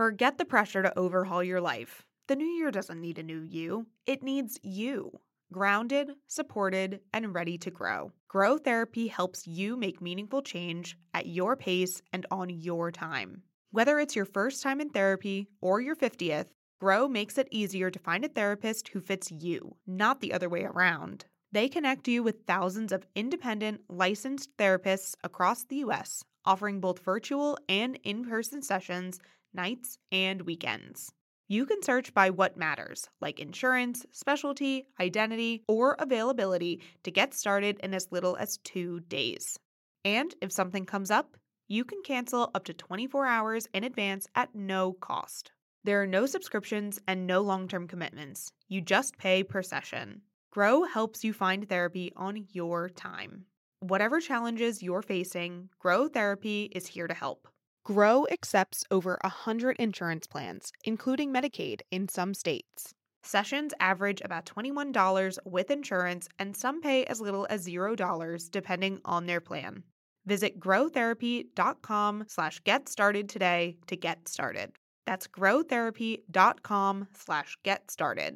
Forget the pressure to overhaul your life. The new year doesn't need a new you. It needs you. Grounded, supported, and ready to grow. Grow Therapy helps you make meaningful change at your pace and on your time. Whether it's your first time in therapy or your 50th, Grow makes it easier to find a therapist who fits you, not the other way around. They connect you with thousands of independent, licensed therapists across the U.S., offering both virtual and in-person sessions, nights and weekends. You can search by what matters, like insurance, specialty, identity, or availability to get started in as little as 2 days. And if something comes up, you can cancel up to 24 hours in advance at no cost. There are no subscriptions and no long-term commitments. You just pay per session. Grow helps you find therapy on your time. Whatever challenges you're facing, Grow Therapy is here to help. Grow accepts over 100 insurance plans, including Medicaid in some states. Sessions average about $21 with insurance, and some pay as little as $0 depending on their plan. Visit growtherapy.com/get started today to get started. That's growtherapy.com/get started.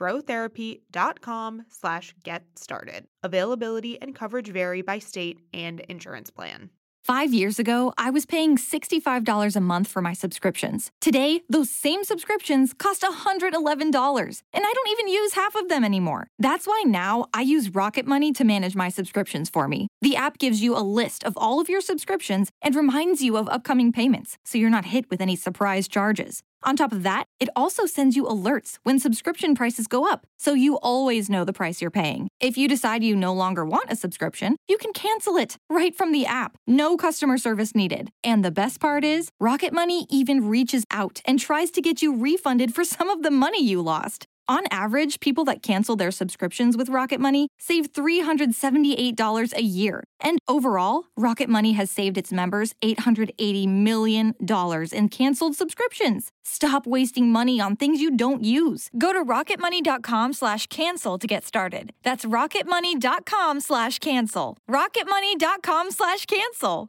growtherapy.com/get started. Availability and coverage vary by state and insurance plan. 5 years ago, I was paying $65 a month for my subscriptions. Today, those same subscriptions cost $111, and I don't even use half of them anymore. That's why now I use Rocket Money to manage my subscriptions for me. The app gives you a list of all of your subscriptions and reminds you of upcoming payments, so you're not hit with any surprise charges. On top of that, it also sends you alerts when subscription prices go up, so you always know the price you're paying. If you decide you no longer want a subscription, you can cancel it right from the app. No customer service needed. And the best part is, Rocket Money even reaches out and tries to get you refunded for some of the money you lost. On average, people that cancel their subscriptions with Rocket Money save $378 a year. And overall, Rocket Money has saved its members $880 million in canceled subscriptions. Stop wasting money on things you don't use. Go to rocketmoney.com/cancel to get started. That's rocketmoney.com/cancel. rocketmoney.com/cancel.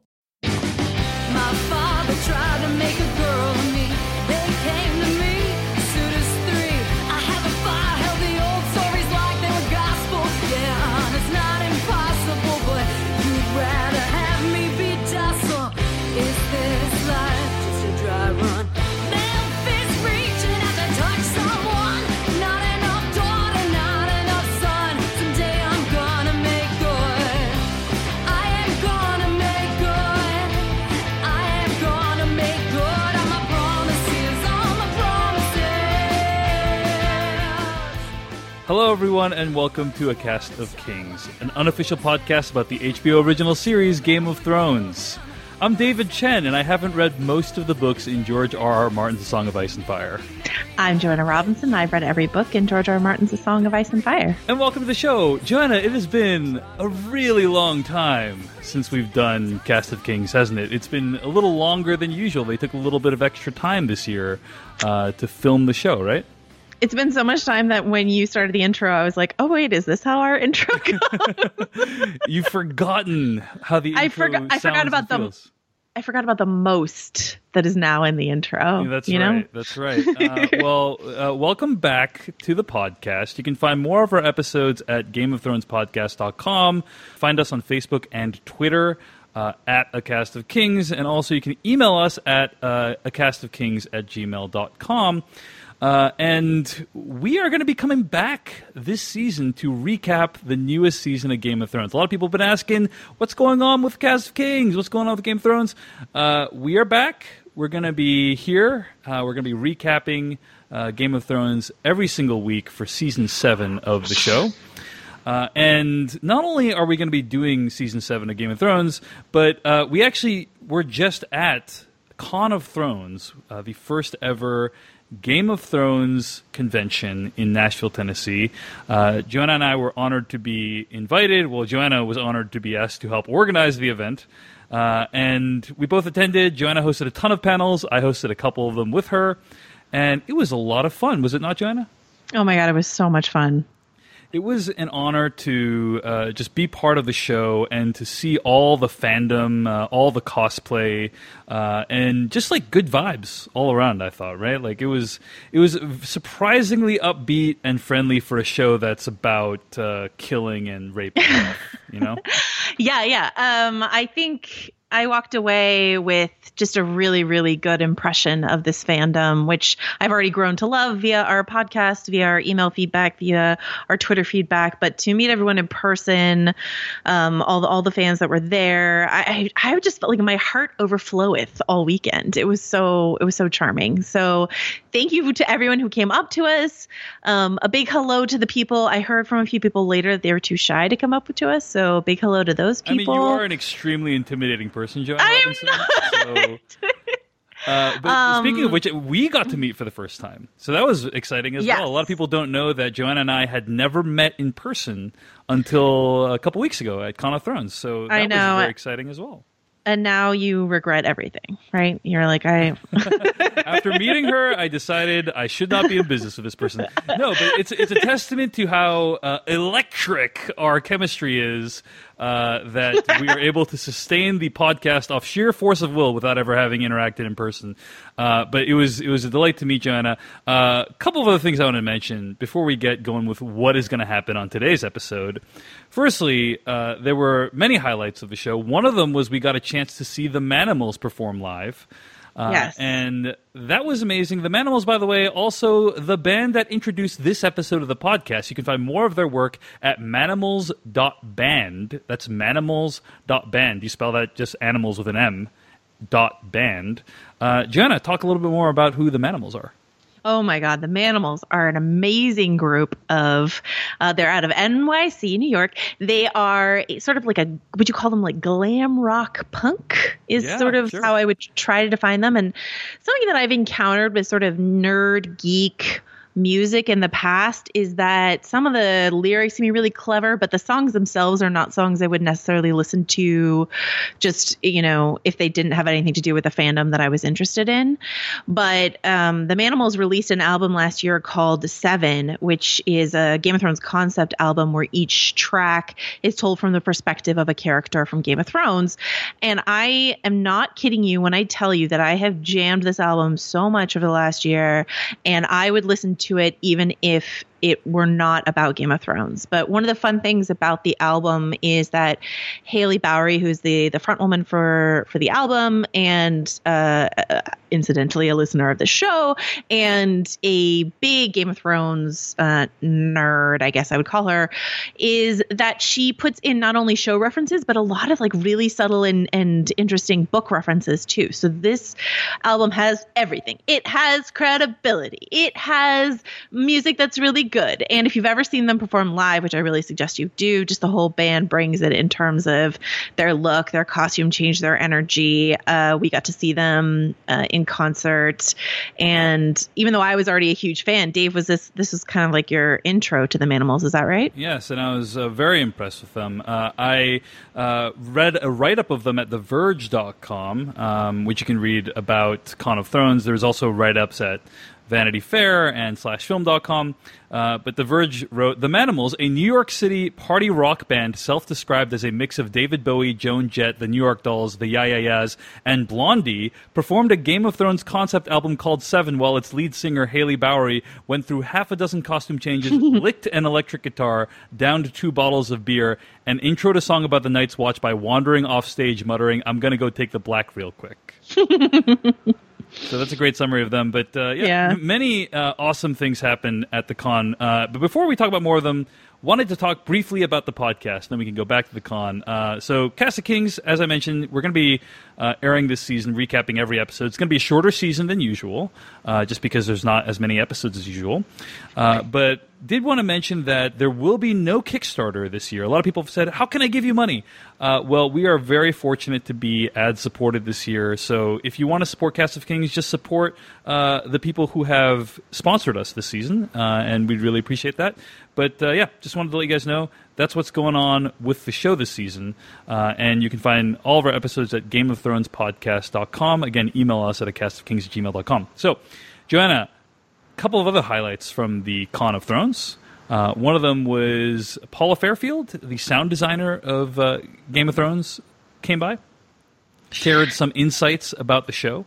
My father tried to make a girl of me. They came to me, suitors three. I have a file, the old stories like they were gospel. Yeah, it's not impossible, but you'd rather have me be docile. Is this life just a dry run? Memphis reaching out to touch someone. Not enough daughter, not enough son. Someday I'm gonna make good. I am gonna make good. I am gonna make good on my promises, on my promises. Hello, everyone, and welcome to A Cast of Kings, an unofficial podcast about the HBO original series Game of Thrones. I'm David Chen, and I haven't read most of the books in George R.R. Martin's A Song of Ice and Fire. I'm Joanna Robinson. I've read every book in George R. R. Martin's A Song of Ice and Fire. And welcome to the show. Joanna, it has been a really long time since we've done Cast of Kings, hasn't it? It's been a little longer than usual. They took a little bit of extra time this year to film the show, right? It's been so much time that when you started the intro, I was like, oh, wait, is this how our intro goes? You've forgotten how the intro I forgot about and feels. I forgot about the most that is now in the intro. Yeah, that's you right. know? That's right. Welcome back to the podcast. You can find more of our episodes at GameOfThronesPodcast.com. Find us on Facebook and Twitter at A Cast of Kings. And also you can email us at acastofkings@gmail.com. And we are going to be coming back this season to recap the newest season of Game of Thrones. A lot of people have been asking, what's going on with Cast of Kings? What's going on with Game of Thrones? We are back. We're going to be here. We're going to be recapping Game of Thrones every single week for Season 7 of the show. And not only are we going to be doing Season 7 of Game of Thrones, but we're just at Con of Thrones, the first ever Game of Thrones convention in Nashville, Tennessee. Joanna and I were honored to be invited. Well, Joanna was honored to be asked to help organize the event. And we both attended. Joanna hosted a ton of panels. I hosted a couple of them with her. And it was a lot of fun. Was it not, Joanna? Oh, my God. It was so much fun. It was an honor to just be part of the show and to see all the fandom, all the cosplay, and just like good vibes all around. I thought, right? Like it was surprisingly upbeat and friendly for a show that's about killing and raping. You know? Yeah. I think I walked away with just a really, really good impression of this fandom, which I've already grown to love via our podcast, via our email feedback, via our Twitter feedback. But to meet everyone in person, all the fans that were there, I just felt like my heart overfloweth all weekend. It was so charming. So thank you to everyone who came up to us. A big hello to the people. I heard from a few people later that they were too shy to come up to us. So big hello to those people. I mean, you are an extremely intimidating person, Joanna Robinson. Not. But speaking of which, we got to meet for the first time. So that was exciting as well. A lot of people don't know that Joanna and I had never met in person until a couple weeks ago at Con of Thrones. So that was very exciting as well. And now you regret everything, right? You're like, After meeting her, I decided I should not be in business with this person. No, but it's a testament to how electric our chemistry is that we are able to sustain the podcast off sheer force of will without ever having interacted in person. But it was a delight to meet Joanna. A couple of other things I want to mention before we get going with what is going to happen on today's episode. Firstly, there were many highlights of the show. One of them was we got a chance to see the Manimals perform live. Yes. And that was amazing. The Manimals, by the way, also the band that introduced this episode of the podcast. You can find more of their work at manimals.band. That's manimals.band. You spell that just animals with an M, .band. Joanna, talk a little bit more about who the Manimals are. Oh my God, the Manimals are an amazing group of, they're out of NYC, New York. They are sort of like would you call them like glam rock punk is how I would try to define them. And something that I've encountered with sort of nerd geek music in the past is that some of the lyrics can be really clever, but the songs themselves are not songs I would necessarily listen to just, if they didn't have anything to do with the fandom that I was interested in. But the Manimals released an album last year called Seven, which is a Game of Thrones concept album where each track is told from the perspective of a character from Game of Thrones. And I am not kidding you when I tell you that I have jammed this album so much over the last year, and I would listen to it even if it were not about Game of Thrones. But one of the fun things about the album is that Haley Bowery, who's the front woman for the album and incidentally a listener of the show and a big Game of Thrones nerd, I guess I would call her, is that she puts in not only show references, but a lot of like really subtle and interesting book references too. So this album has everything. It has credibility. It has music that's really good. And if you've ever seen them perform live, which I really suggest you do, just the whole band brings it in terms of their look, their costume change, their energy. We got to see them in concert. And even though I was already a huge fan, Dave, this was kind of like your intro to the Manimals. Is that right? Yes, and I was very impressed with them. I read a write-up of them at TheVerge.com, which you can read about Con of Thrones. There's also write-ups at Vanity Fair and /film.com. But The Verge wrote, The Manimals, a New York City party rock band self-described as a mix of David Bowie, Joan Jett, the New York Dolls, the Ya-Ya-Yeahs, and Blondie, performed a Game of Thrones concept album called Seven while its lead singer, Haley Bowery, went through half a dozen costume changes, licked an electric guitar, downed 2 bottles of beer, and introed a song about the Night's Watch by wandering off stage muttering, I'm gonna go take the black real quick. So that's a great summary of them. But many awesome things happen at the con. But before we talk about more of them, wanted to talk briefly about the podcast, then we can go back to the con. So Cast of Kings, as I mentioned, we're going to be airing this season, recapping every episode. It's going to be a shorter season than usual, just because there's not as many episodes as usual. But did want to mention that there will be no Kickstarter this year. A lot of people have said, how can I give you money? Well, we are very fortunate to be ad-supported this year. So if you want to support Cast of Kings, just support the people who have sponsored us this season, and we'd really appreciate that. But just wanted to let you guys know that's what's going on with the show this season. And you can find all of our episodes at GameOfThronespodcast.com. Again, email us at castofkings@gmail.com. So, Joanna, a couple of other highlights from the Con of Thrones. One of them was Paula Fairfield, the sound designer of Game of Thrones, came by, shared some insights about the show.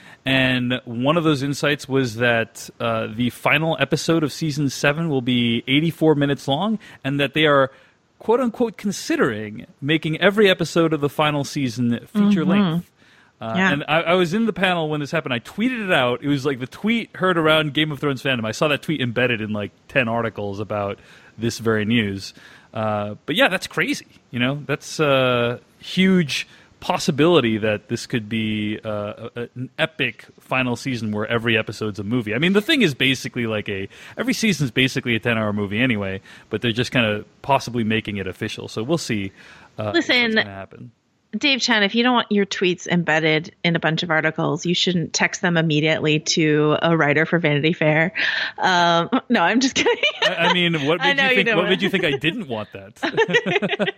And one of those insights was that the final episode of Season 7 will be 84 minutes long, and that they are, quote-unquote, considering making every episode of the final season feature-length. And I was in the panel when this happened. I tweeted it out. It was like the tweet heard around Game of Thrones fandom. I saw that tweet embedded in like 10 articles about this very news. But yeah, that's crazy. You know, that's a huge possibility that this could be an epic final season where every episode's a movie. I mean, the thing is basically like every season's basically a 10-hour movie anyway, but they're just kind of possibly making it official. So we'll see what's going to happen. Dave Chen, if you don't want your tweets embedded in a bunch of articles, you shouldn't text them immediately to a writer for Vanity Fair. No, I'm just kidding. I mean, what made you think I didn't want that?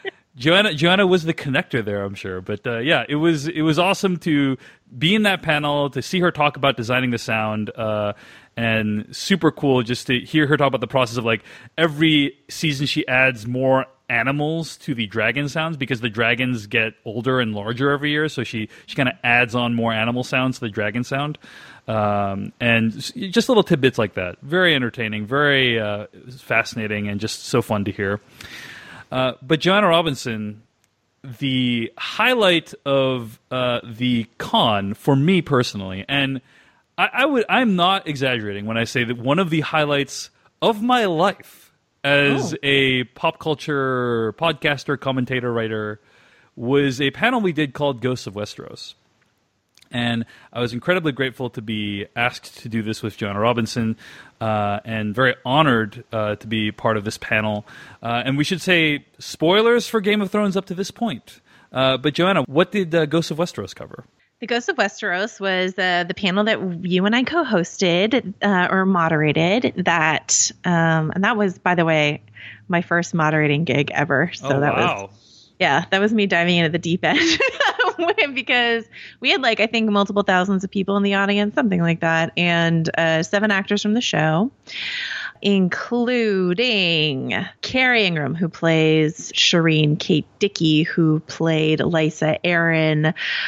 Joanna was the connector there, I'm sure. But yeah, it was awesome to be in that panel, to see her talk about designing the sound, and super cool just to hear her talk about the process of like every season she adds more animals to the dragon sounds because the dragons get older and larger every year, so she kind of adds on more animal sounds to the dragon sound, and just little tidbits like that. Very entertaining, very fascinating, and just so fun to hear. But Joanna Robinson, the highlight of the con for me personally, and I'm not exaggerating when I say that one of the highlights of my life as a pop culture podcaster, commentator, writer, was a panel we did called Ghosts of Westeros. And I was incredibly grateful to be asked to do this with Joanna Robinson, and very honored to be part of this panel. And we should say spoilers for Game of Thrones up to this point. But Joanna, what did Ghosts of Westeros cover? The Ghosts of Westeros was the panel that you and I co-hosted or moderated. And that was, by the way, my first moderating gig ever. So that was me diving into the deep end because we had I think multiple thousands of people in the audience, something like that, and 7 actors from the show, including Carrie Ingram, who plays Shireen, Kate Dickey, who played Lysa Arryn,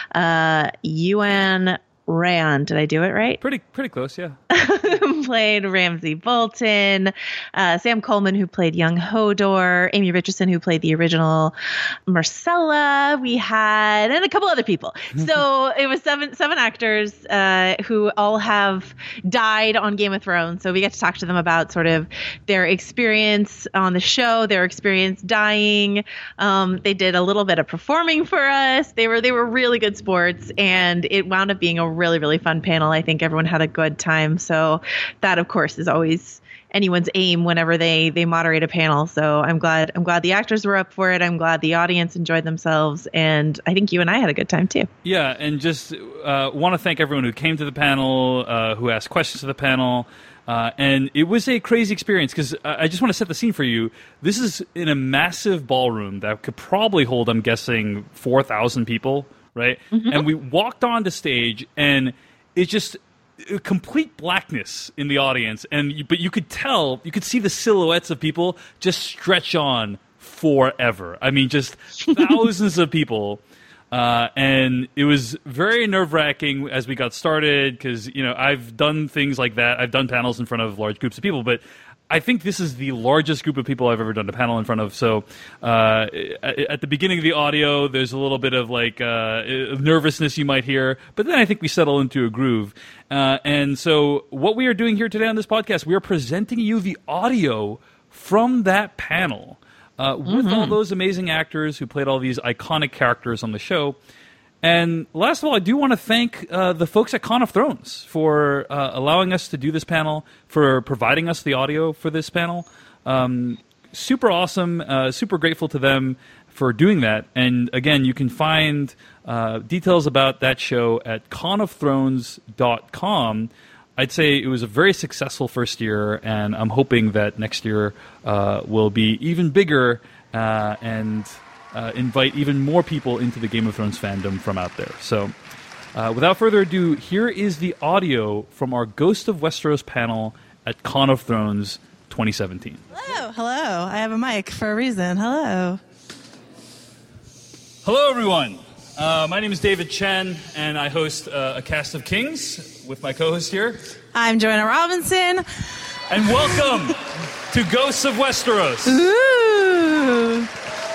Ewan Rand. Did I do it right? Pretty close, yeah. Played Ramsay Bolton, Sam Coleman, who played young Hodor, Amy Richardson, who played the original Marcella. We had, and a couple other people. So it was seven actors who all have died on Game of Thrones. So we get to talk to them about sort of their experience on the show, their experience dying. They did a little bit of performing for us. They were really good sports, and it wound up being a really, really fun panel. I think everyone had a good time. So that, of course, is always anyone's aim whenever they moderate a panel. So I'm glad the actors were up for it. I'm glad the audience enjoyed themselves. And I think you and I had a good time, too. Yeah, and just want to thank everyone who came to the panel, who asked questions to the panel. And it was a crazy experience because I just want to set the scene for you. This is in a massive ballroom that could probably hold, I'm guessing, 4,000 people. Right? Mm-hmm. And we walked onto stage, and it's just complete blackness in the audience. But you could see the silhouettes of people just stretch on forever. I mean, just thousands of people. And it was very nerve-wracking as we got started because, I've done things like that. I've done panels in front of large groups of people, but I think this is the largest group of people I've ever done a panel in front of. So at the beginning of the audio, there's a little bit of nervousness you might hear, but then I think we settle into a groove. And so what we are doing here today on this podcast, we are presenting you the audio from that panel with all those amazing actors who played all these iconic characters on the show. And last of all, I do want to thank the folks at Con of Thrones for allowing us to do this panel, for providing us the audio for this panel. Super awesome, super grateful to them for doing that. And again, you can find details about that show at conofthrones.com. I'd say it was a very successful first year, and I'm hoping that next year will be even bigger and invite even more people into the Game of Thrones fandom from out there. So without further ado, here is the audio from our Ghost of Westeros panel at Con of Thrones 2017. Hello. I have a mic for a reason. Hello. Hello, everyone. My name is David Chen, and I host A Cast of Kings with my co-host here. I'm Joanna Robinson. And welcome to Ghosts of Westeros. Ooh.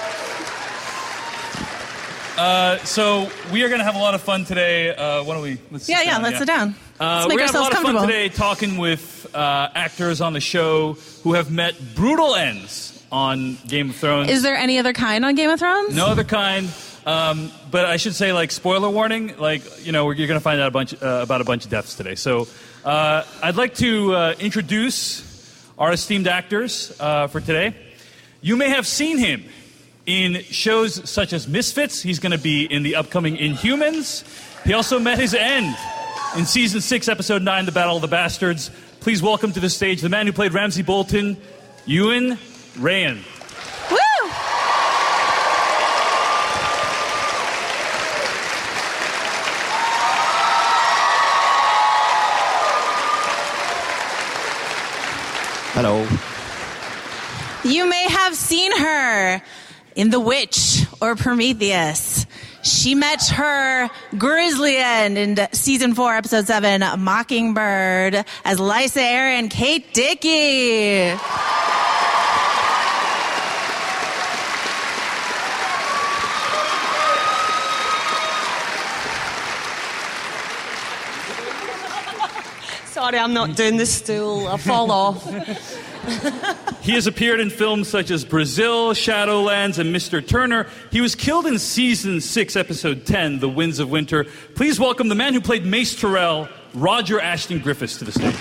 So we are going to have a lot of fun today. Why don't we? Let's sit down. Let's sit down. Let's we're make going to have a ourselves lot of comfortable. fun today talking with actors on the show who have met brutal ends on Game of Thrones. Is there any other kind on Game of Thrones? No other kind. But I should say, spoiler warning, you're going to find out about a bunch of deaths today. So I'd like to introduce our esteemed actors for today. You may have seen him in shows such as Misfits. He's going to be in the upcoming Inhumans. He also met his end in Season 6, Episode 9, The Battle of the Bastards. Please welcome to the stage the man who played Ramsay Bolton, Ewan Ryan. Woo! Hello. You may have seen her in The Witch or Prometheus. She met her grisly end in Season 4, Episode 7, Mockingbird, as Lysa Arryn Kate Dickie. Sorry, I'm not doing the stool. I'll fall off. He has appeared in films such as Brazil, Shadowlands, and Mr. Turner. He was killed in Season 6, Episode 10, The Winds of Winter. Please welcome the man who played Mace Tyrell, Roger Ashton Griffiths, to the stage.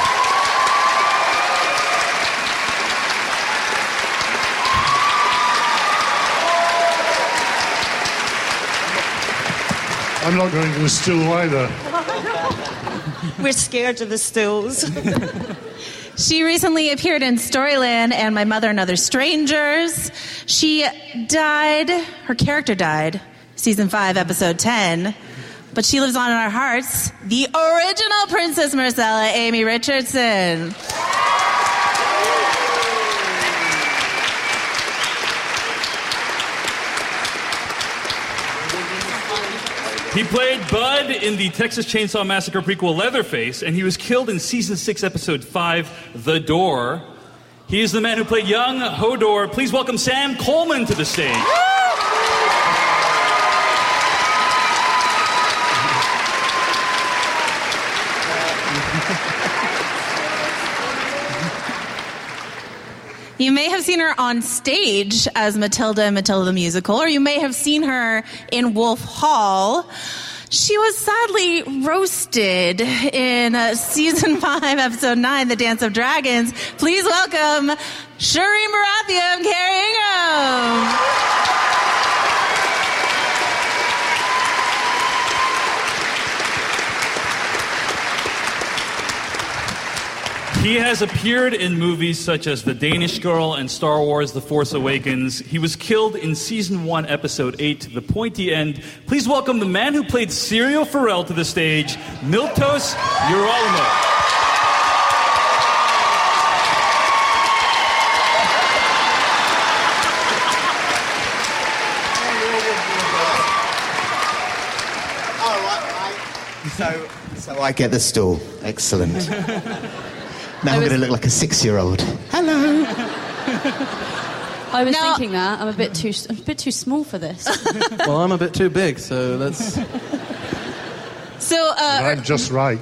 I'm not going to the stool either. We're scared of the stools. She recently appeared in Storyland and My Mother and Other Strangers. She died, her character died, Season 5, Episode 10. But she lives on in our hearts, the original Princess Marcella, Amy Richardson. He played Bud in the Texas Chainsaw Massacre prequel Leatherface, and he was killed in Season 6, Episode 5, The Door. He is the man who played young Hodor. Please welcome Sam Coleman to the stage. You may have seen her on stage as Matilda in Matilda the Musical, or you may have seen her in Wolf Hall. She was sadly roasted in Season 5, Episode 9, The Dance of Dragons. Please welcome Shireen Baratheon, Carrie Ingham. He has appeared in movies such as The Danish Girl and Star Wars The Force Awakens. He was killed in Season 1, Episode 8, The Pointy End. Please welcome the man who played Syrio Forel to the stage, Miltos Gerolamo. So I get the stool. Excellent. Now I'm going to look like a 6-year-old. Hello. I was thinking that I'm a bit too small for this. Well, I'm a bit too big, so that's. So I'm just right.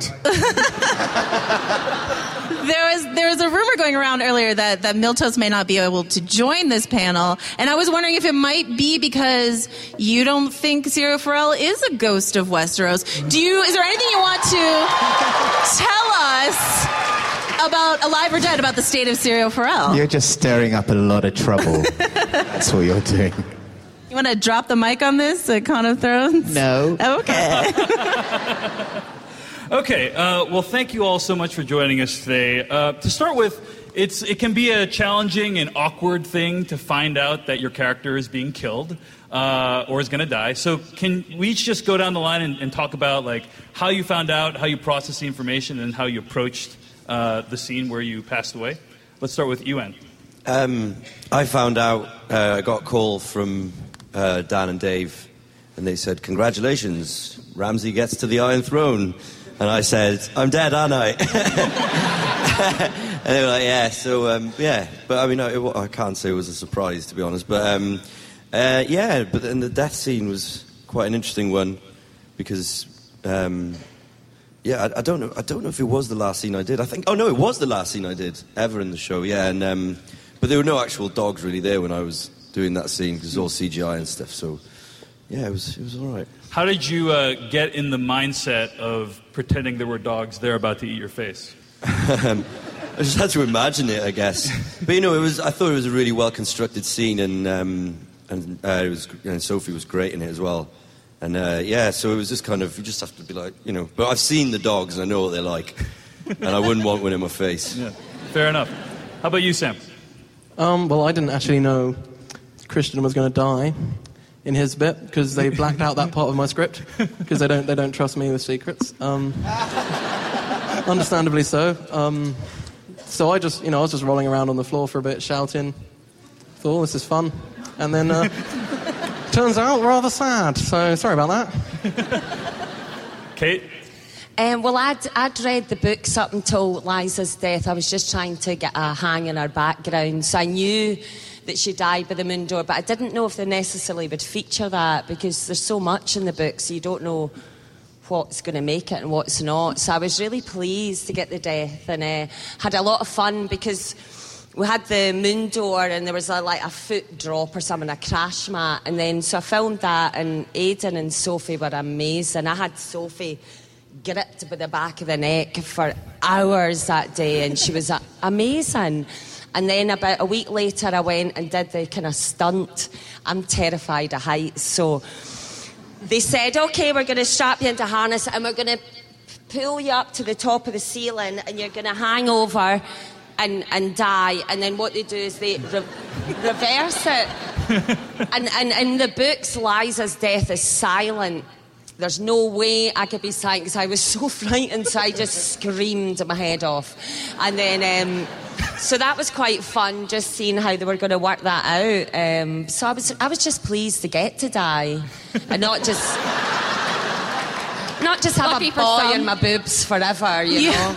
There was a rumor going around earlier that Miltos may not be able to join this panel, and I was wondering if it might be because you don't think Syrio Forel is a ghost of Westeros. Is there anything you want to tell us about Alive or Dead, about the state of Syrio Forel? You're just stirring up a lot of trouble. That's what you're doing. You want to drop the mic on this at Con of Thrones? No. Okay. Okay, well, thank you all so much for joining us today. To start with, it can be a challenging and awkward thing to find out that your character is being killed or is going to die. So can we each just go down the line and talk about how you found out, how you processed the information, and how you approached the scene where you passed away? Let's start with Ewan. I found out, I got a call from Dan and Dave, and they said, "Congratulations, Ramsay gets to the Iron Throne." And I said, "I'm dead, aren't I?" And they were like, "Yeah." So, yeah. But I mean, I can't say it was a surprise, to be honest. But, yeah, but then the death scene was quite an interesting one because, yeah, I don't know if it was the last scene I did. I think, oh no, it was the last scene I did ever in the show, yeah. And, but there were no actual dogs really there when I was doing that scene because it was all CGI and stuff. So, yeah, it was all right. How did you get in the mindset of pretending there were dogs there about to eat your face? I just had to imagine it, I guess. But you know, I thought it was a really well constructed scene, and Sophie was great in it as well. And yeah, so it was just kind of, you just have to be like, you know. But I've seen the dogs and I know what they're like, and I wouldn't want one in my face. Yeah, fair enough. How about you, Sam? Well, I didn't actually know Christian was going to die in his bit because they blacked out that part of my script because they don't trust me with secrets. Understandably so. So I just, I was just rolling around on the floor for a bit, shouting, "Thought, this is fun," and then turns out rather sad. So sorry about that. Kate. Well, I'd read the books up until Liza's death. I was just trying to get a hang in her background, so I knew that she died by the moon door, but I didn't know if they necessarily would feature that because there's so much in the books, so you don't know what's going to make it and what's not. So I was really pleased to get the death and had a lot of fun because we had the moon door and there was a foot drop or something, a crash mat, and then so I filmed that, and Aidan and Sophie were amazing. I had Sophie gripped by the back of the neck for hours that day, and she was amazing. And then about a week later I went and did the kind of stunt. I'm terrified of heights, so they said, "Okay, we're going to strap you into harness and we're going to pull you up to the top of the ceiling and you're going to hang over and die." And then what they do is they reverse it. And in the books, Liza's death is silent. There's no way I could be silent because I was so frightened, so I just screamed my head off. And then, so that was quite fun, just seeing how they were going to work that out. So I was just pleased to get to die, and not just have a boy in my boobs forever, you know.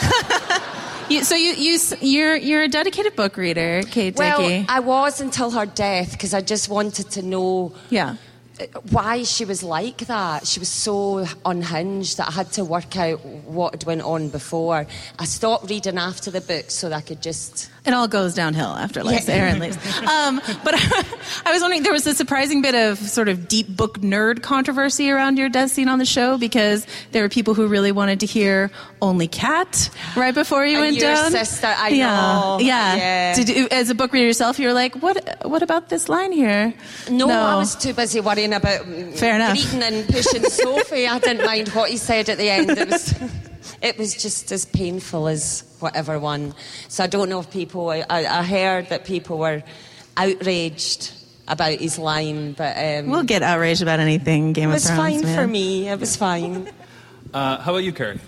You're a dedicated book reader, Kate Dickie. Well, I was until her death because I just wanted to know. Yeah. Why she was like that. She was so unhinged that I had to work out what had went on before. I stopped reading after the book so that I could just... It all goes downhill after Liza Aaron leaves. But I was wondering, there was a surprising bit of sort of deep book nerd controversy around your death scene on the show because there were people who really wanted to hear Only Cat right before you went down. Your sister, I know. Yeah. Did you, as a book reader yourself, you were like, what about this line here? No, I was too busy worrying about greeting and pushing Sophie. I didn't mind what he said at the end. It was just as painful as whatever one. So I don't know if people... I heard that people were outraged about his line, but... we'll get outraged about anything Game of Thrones. It was fine for me. It was fine. How about you, Carrie?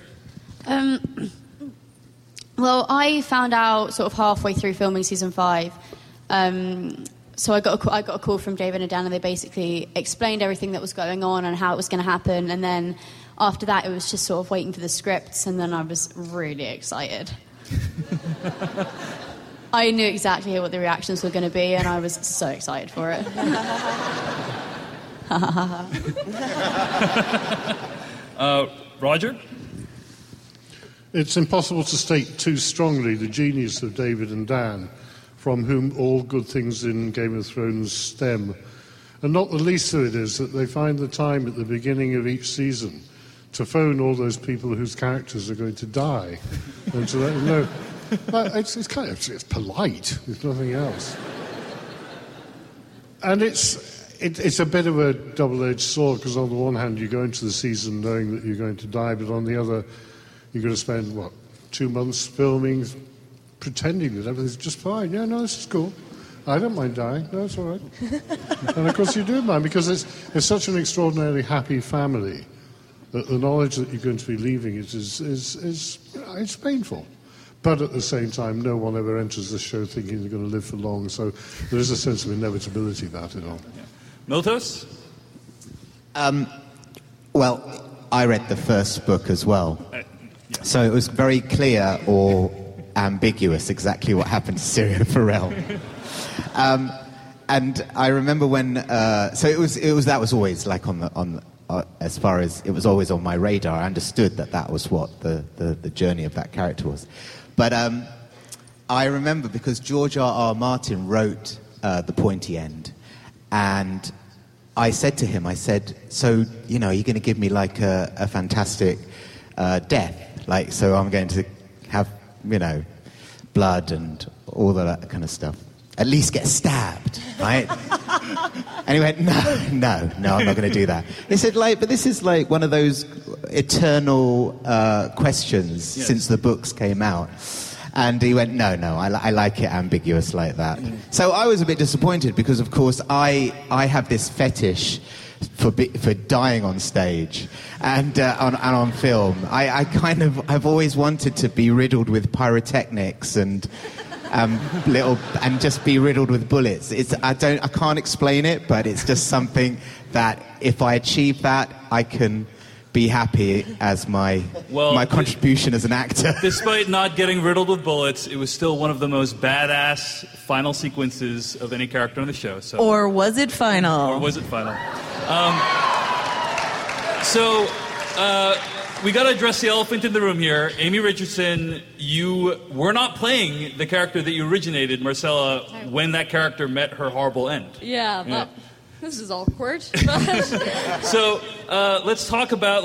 Well, I found out sort of halfway through filming season 5. So I got a call from David and Dan, and they basically explained everything that was going on and how it was going to happen. And then after that, it was just sort of waiting for the scripts, and then I was really excited. I knew exactly what the reactions were going to be, and I was so excited for it. Roger? It's impossible to state too strongly the genius of David and Dan, from whom all good things in Game of Thrones stem. And not the least of it is that they find the time at the beginning of each season to phone all those people whose characters are going to die and to let them know. It's polite, there's nothing else. And it's a bit of a double-edged sword, because on the one hand you go into the season knowing that you're going to die, but on the other you're going to spend, 2 months filming, pretending that everything's just fine. Yeah, no, this is cool. I don't mind dying. No, it's all right. And of course you do mind, because it's such an extraordinarily happy family that the knowledge that you're going to be leaving it's painful. But at the same time, no one ever enters the show thinking they're going to live for long, so there is a sense of inevitability about it all. Miltos? Well, I read the first book as well. So it was very clear or ambiguous exactly what happened to Syrio Forel. And I remember when... so it was that was always like as far as it was always on my radar. I understood that was what the journey of that character was. But I remember because George R.R. Martin wrote The Pointy End, and I said to him, so, you know, are you going to give me like a fantastic death? Like, so I'm going to have, you know, blood and all of that kind of stuff. At least get stabbed, right? And he went, no, I'm not going to do that. He said, but this is like one of those eternal questions since the books came out. And he went, no, I like it ambiguous like that. So I was a bit disappointed because, of course, I have this fetish for dying on stage and on film. I've always wanted to be riddled with pyrotechnics and just be riddled with bullets. I can't explain it, but it's just something that if I achieve that, I can be happy as my contribution as an actor. Despite not getting riddled with bullets, it was still one of the most badass final sequences of any character on the show. So. Or was it final? We got to address the elephant in the room here. Amy Richardson, you were not playing the character that you originated, Marcella, when that character met her horrible end. Yeah. This is awkward. So let's talk about,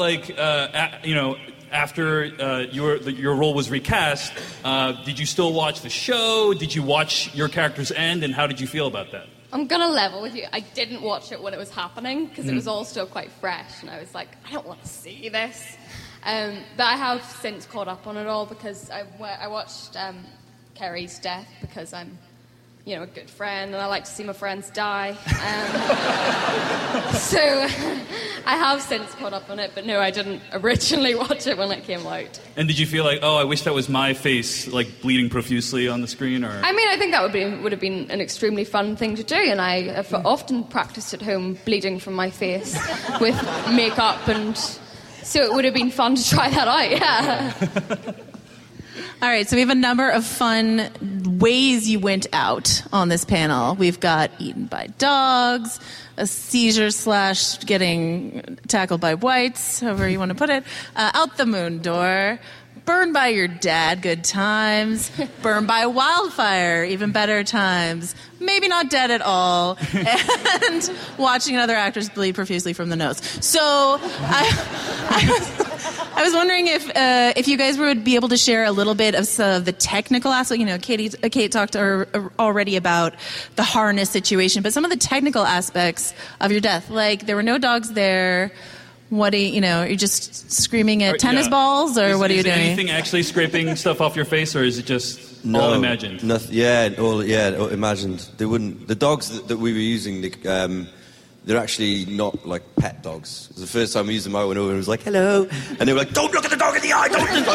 after your role was recast, did you still watch the show? Did you watch your character's end, and how did you feel about that? I'm going to level with you. I didn't watch it when it was happening because it was all still quite fresh, and I was like, I don't want to see this. But I have since caught up on it all because I watched Kerry's death because I'm, a good friend and I like to see my friends die. So I have since caught up on it, but no, I didn't originally watch it when it came out. And did you feel like, I wish that was my face, like bleeding profusely on the screen? Or I mean, I think that would have been an extremely fun thing to do, and I have often practiced at home bleeding from my face with makeup, and so it would have been fun to try that out, yeah. All right, so we have a number of fun ways you went out on this panel. We've got eaten by dogs, a seizure / getting tackled by whites, however you want to put it, out the moon door, burned by your dad, good times, burned by wildfire, even better times, maybe not dead at all, and watching other actors bleed profusely from the nose. So I was wondering if you guys would be able to share a little bit of the technical aspect. Kate talked already about the harness situation, but some of the technical aspects of your death, like there were no dogs there. What are you just screaming at tennis balls, or what are you doing? Is anything actually scraping stuff off your face, or is it just all imagined? All imagined. They wouldn't. The dogs that we were using, they're actually not like pet dogs. It was the first time we used them. I went over and was like, "Hello," and they were like, "Don't look at the dog in the eye! Don't!" Like,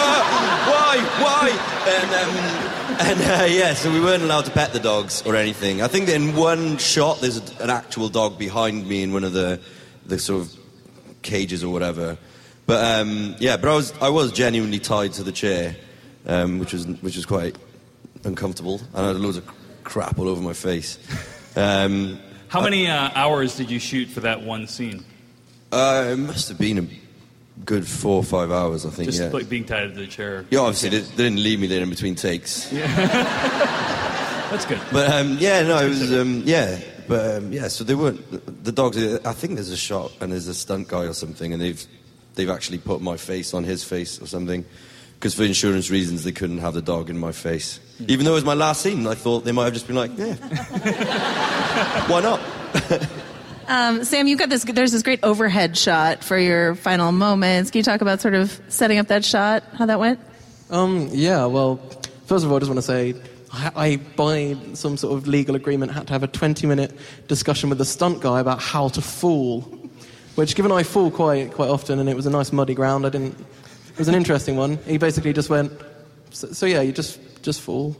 why? So we weren't allowed to pet the dogs or anything. I think that in one shot, there's an actual dog behind me in one of the sort of cages or whatever, but I was genuinely tied to the chair, which was quite uncomfortable, and I had loads of crap all over my face. How many hours did you shoot for that one scene? It must have been a good 4 or 5 hours, I think. Just like being tied to the chair. Yeah, obviously they didn't leave me there in between takes. Yeah. That's good. But it was But so they weren't the dogs. I think there's a shot and there's a stunt guy or something, and they've actually put my face on his face or something, because for insurance reasons they couldn't have the dog in my face. Even though it was my last scene, I thought they might have just been like, yeah, why not? Sam, you've got there's this great overhead shot for your final moments. Can you talk about sort of setting up that shot, how that went? Well, first of all, I just want to say, I, by some sort of legal agreement, had to have a 20-minute discussion with the stunt guy about how to fall, which, given I fall quite often, and it was a nice muddy ground, it was an interesting one. He basically just went, So yeah, you just fall.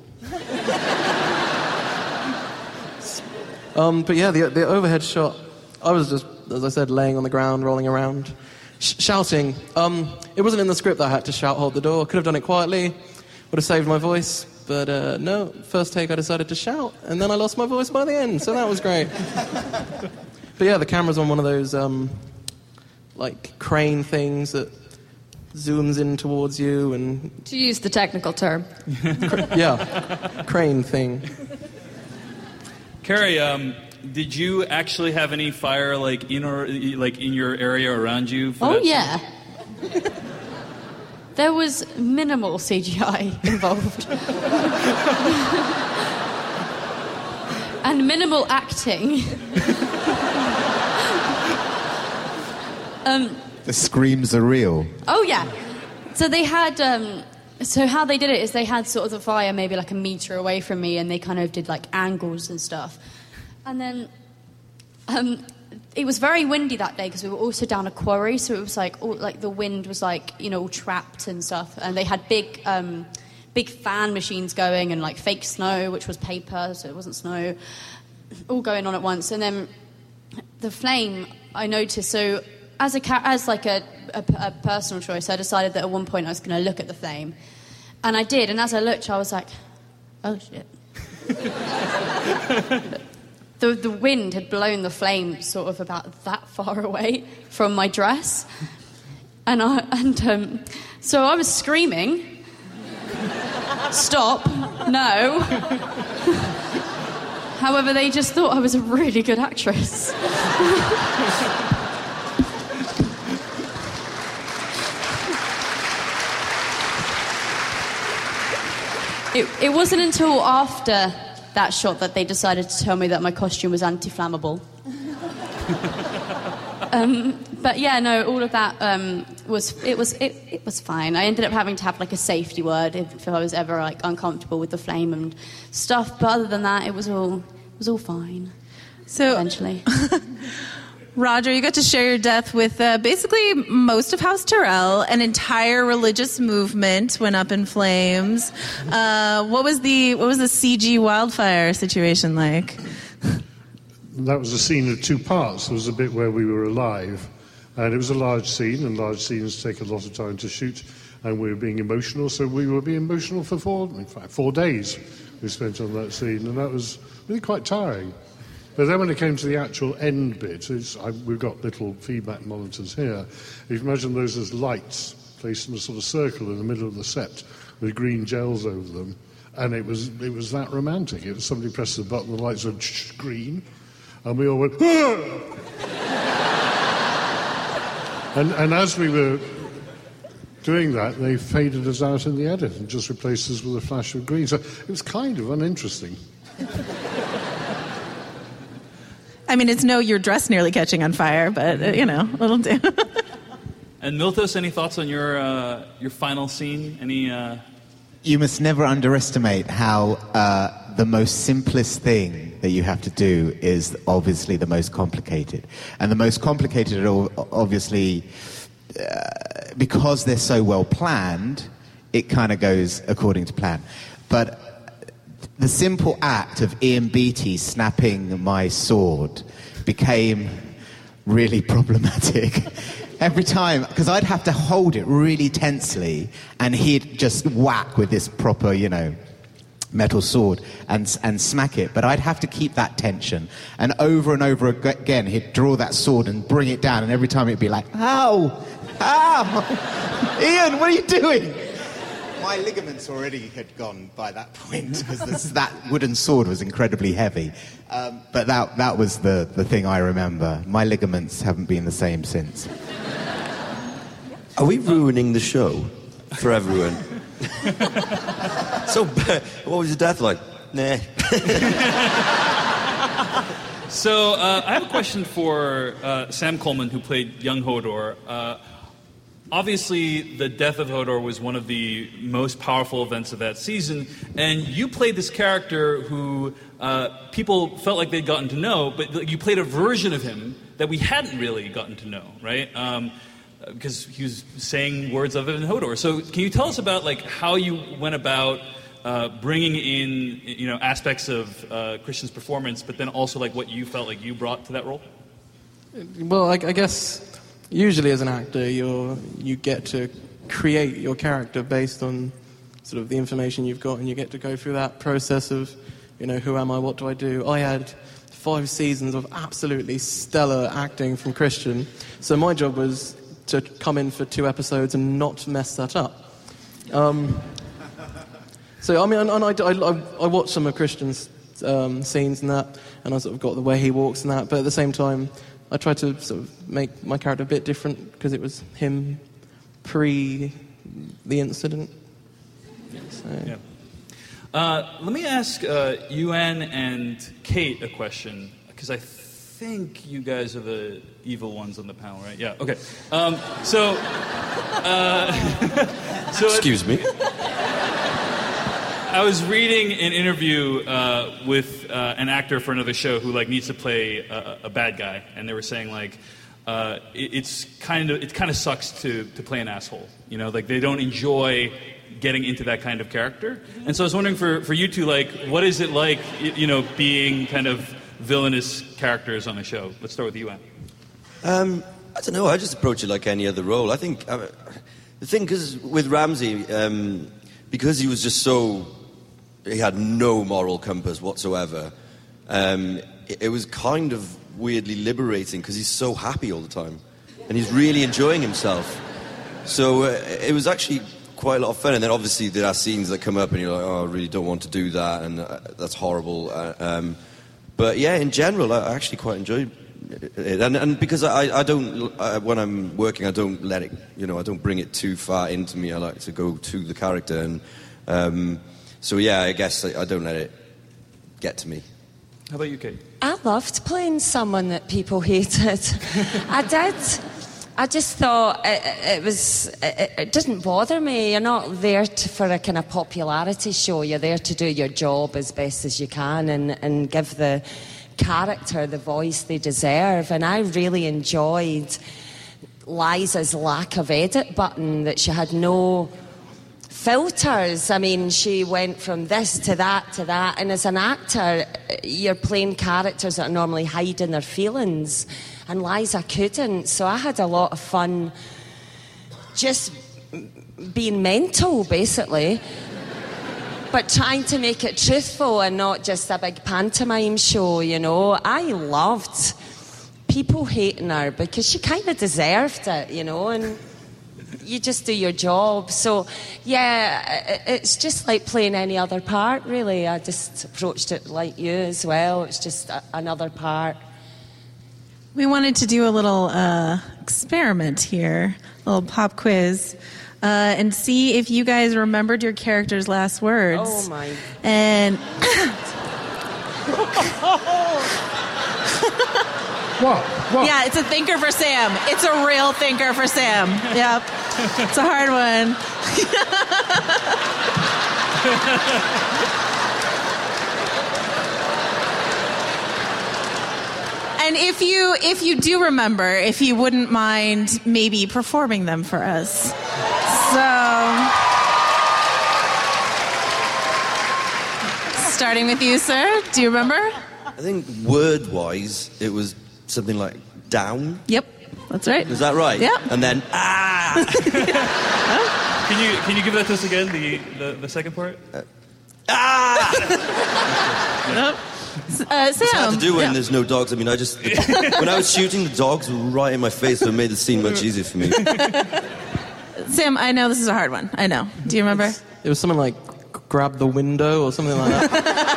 But yeah, the overhead shot, I was just, as I said, laying on the ground, rolling around, shouting. It wasn't in the script that I had to shout, hold the door. Could have done it quietly, would have saved my voice. But no, first take I decided to shout, and then I lost my voice by the end, so that was great. But yeah, the camera's on one of those, like, crane things that zooms in towards you and... To use the technical term. Yeah, crane thing. Carrie, did you actually have any fire in your area around you? For that yeah. There was minimal CGI involved. And minimal acting. The screams are real. Oh, yeah. So they had... So how they did it is they had sort of the fire maybe like a metre away from me, and they kind of did like angles and stuff. And then it was very windy that day because we were also down a quarry, so it was like the wind was like, you know, all trapped and stuff. And they had big fan machines going and like fake snow, which was paper, so it wasn't snow, all going on at once. And then the flame, I noticed. So as a personal choice, I decided that at one point I was going to look at the flame. And I did, and as I looked, I was like, oh, shit. The wind had blown the flame sort of about that far away from my dress. So I was screaming, stop, no. However, they just thought I was a really good actress. It wasn't until after that shot that they decided to tell me that my costume was anti-flammable. But yeah, no, all of that was fine. I ended up having to have like a safety word if I was ever like uncomfortable with the flame and stuff. But other than that, it was all fine. So eventually. Roger, you got to share your death with basically most of House Tyrell. An entire religious movement went up in flames. What was the CG wildfire situation like? That was a scene of two parts. There was a bit where we were alive, and it was a large scene, and large scenes take a lot of time to shoot, and we were being emotional, so we were being emotional for 4 days we spent on that scene, and that was really quite tiring. But then when it came to the actual end bit, we've got little feedback monitors here. If you imagine those as lights placed in a sort of circle in the middle of the set with green gels over them, and it was that romantic. It was somebody pressed the button, the lights went green, and we all went, ah! and as we were doing that, they faded us out in the edit and just replaced us with a flash of green. So it was kind of uninteresting. I mean, it's your dress nearly catching on fire, but, it'll do. And Miltos, any thoughts on your final scene? You must never underestimate how the most simplest thing that you have to do is obviously the most complicated. And the most complicated, obviously, because they're so well planned, it kind of goes according to plan. But the simple act of Ian Beattie snapping my sword became really problematic. Every time, because I'd have to hold it really tensely, and he'd just whack with this proper, metal sword and smack it. But I'd have to keep that tension. And over again, he'd draw that sword and bring it down, and every time it'd be like, ow! Ow! Ian, what are you doing? My ligaments already had gone by that point because that wooden sword was incredibly heavy. But that was the thing I remember. My ligaments haven't been the same since. Are we ruining the show for everyone? So, what was your death like? Nah. So, I have a question for Sam Coleman, who played young Hodor. Obviously, the death of Hodor was one of the most powerful events of that season, and you played this character who people felt like they'd gotten to know, but you played a version of him that we hadn't really gotten to know, right? because he was saying words other than Hodor. So can you tell us about like how you went about bringing in aspects of Christian's performance, but then also like what you felt like you brought to that role? Well, I guess usually as an actor, you get to create your character based on sort of the information you've got, and you get to go through that process of, who am I, what do I do? I had 5 seasons of absolutely stellar acting from Christian, so my job was to come in for 2 episodes and not mess that up. So, I mean, and I watched some of Christian's scenes and that, and I sort of got the way he walks and that, but at the same time, I tried to sort of make my character a bit different because it was him pre the incident. So. Yeah. Let me ask Yuan and Kate a question, because I think you guys are the evil ones on the panel, right? Yeah, okay. So excuse me. I was reading an interview with an actor for another show who like needs to play a bad guy, and they were saying like it kind of sucks to play an asshole. Like they don't enjoy getting into that kind of character. And so I was wondering for you two, like, what is it like, being kind of villainous characters on a show? Let's start with you, Anne. I don't know. I just approach it like any other role. I think the thing, because with Ramsay, because he was just he had no moral compass whatsoever. It was kind of weirdly liberating because he's so happy all the time, and he's really enjoying himself. So it was actually quite a lot of fun. And then obviously there are scenes that come up and you're like, oh, I really don't want to do that, and that's horrible. But yeah, in general, I actually quite enjoy it. And because I don't, when I'm working, I don't let it, I don't bring it too far into me. I like to go to the character. And so yeah, I guess I don't let it get to me. How about you, Kate? I loved playing someone that people hated. I did. I just thought it didn't bother me. You're not there for a kind of popularity show. You're there to do your job as best as you can and give the character the voice they deserve. And I really enjoyed Liza's lack of edit button, that she had no filters. I mean, she went from this to that, and as an actor, you're playing characters that are normally hiding their feelings, and Liza couldn't. So I had a lot of fun just being mental, basically, but trying to make it truthful and not just a big pantomime show, I loved people hating her because she kind of deserved it, and you just do your job. So, yeah, it's just like playing any other part, really. I just approached it like you as well. It's just another part. We wanted to do a little experiment here, a little pop quiz, and see if you guys remembered your character's last words. Oh, my. And... What? Yeah, it's a thinker for Sam. It's a real thinker for Sam. Yep. It's a hard one. And if you do remember, if you wouldn't mind maybe performing them for us. So, starting with you, sir. Do you remember? I think word-wise, it was something like down. Yep, that's right. Is that right? Yep. And then Can you give that to us again? The second part. Sam. It's hard to do when there's no dogs. I mean, when I was shooting, the dogs were right in my face, so it made the scene much easier for me. Sam, I know this is a hard one. I know. Do you remember? It was something like grab the window or something like that.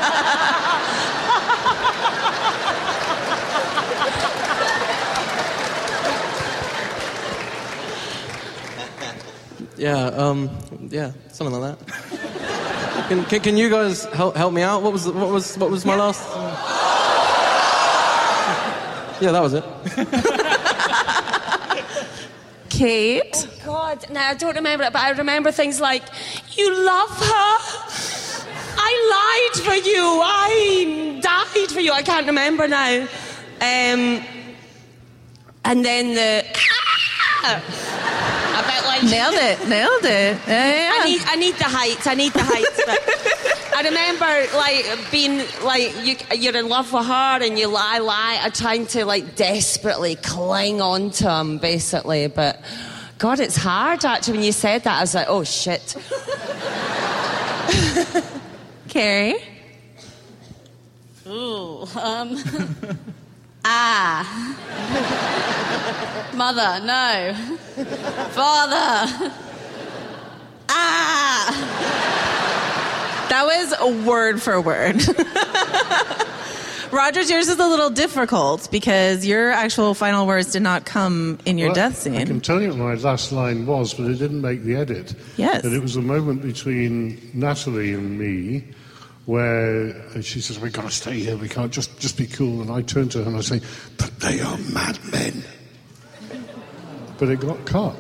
Yeah, something like that. Can you guys help me out? What was my last? Yeah, that was it. Kate? Oh, God. Now, I don't remember it, but I remember things like, you love her? I lied for you. I died for you. I can't remember now. And then the... Nailed it. Yeah. I need the heights. But I remember like being like you're in love with her and you lie, trying to like desperately cling on to him, basically. But God, it's hard actually. When you said that, I was like, oh shit. Carrie. Ooh. Mother, no. Father. That was word for word. Rogers, yours is a little difficult because your actual final words did not come in your death scene. I can tell you what my last line was, but it didn't make the edit. Yes. And it was a moment between Natalie and me where she says, we've got to stay here, we can't just be cool. And I turn to her and I say, but they are madmen. But it got cut.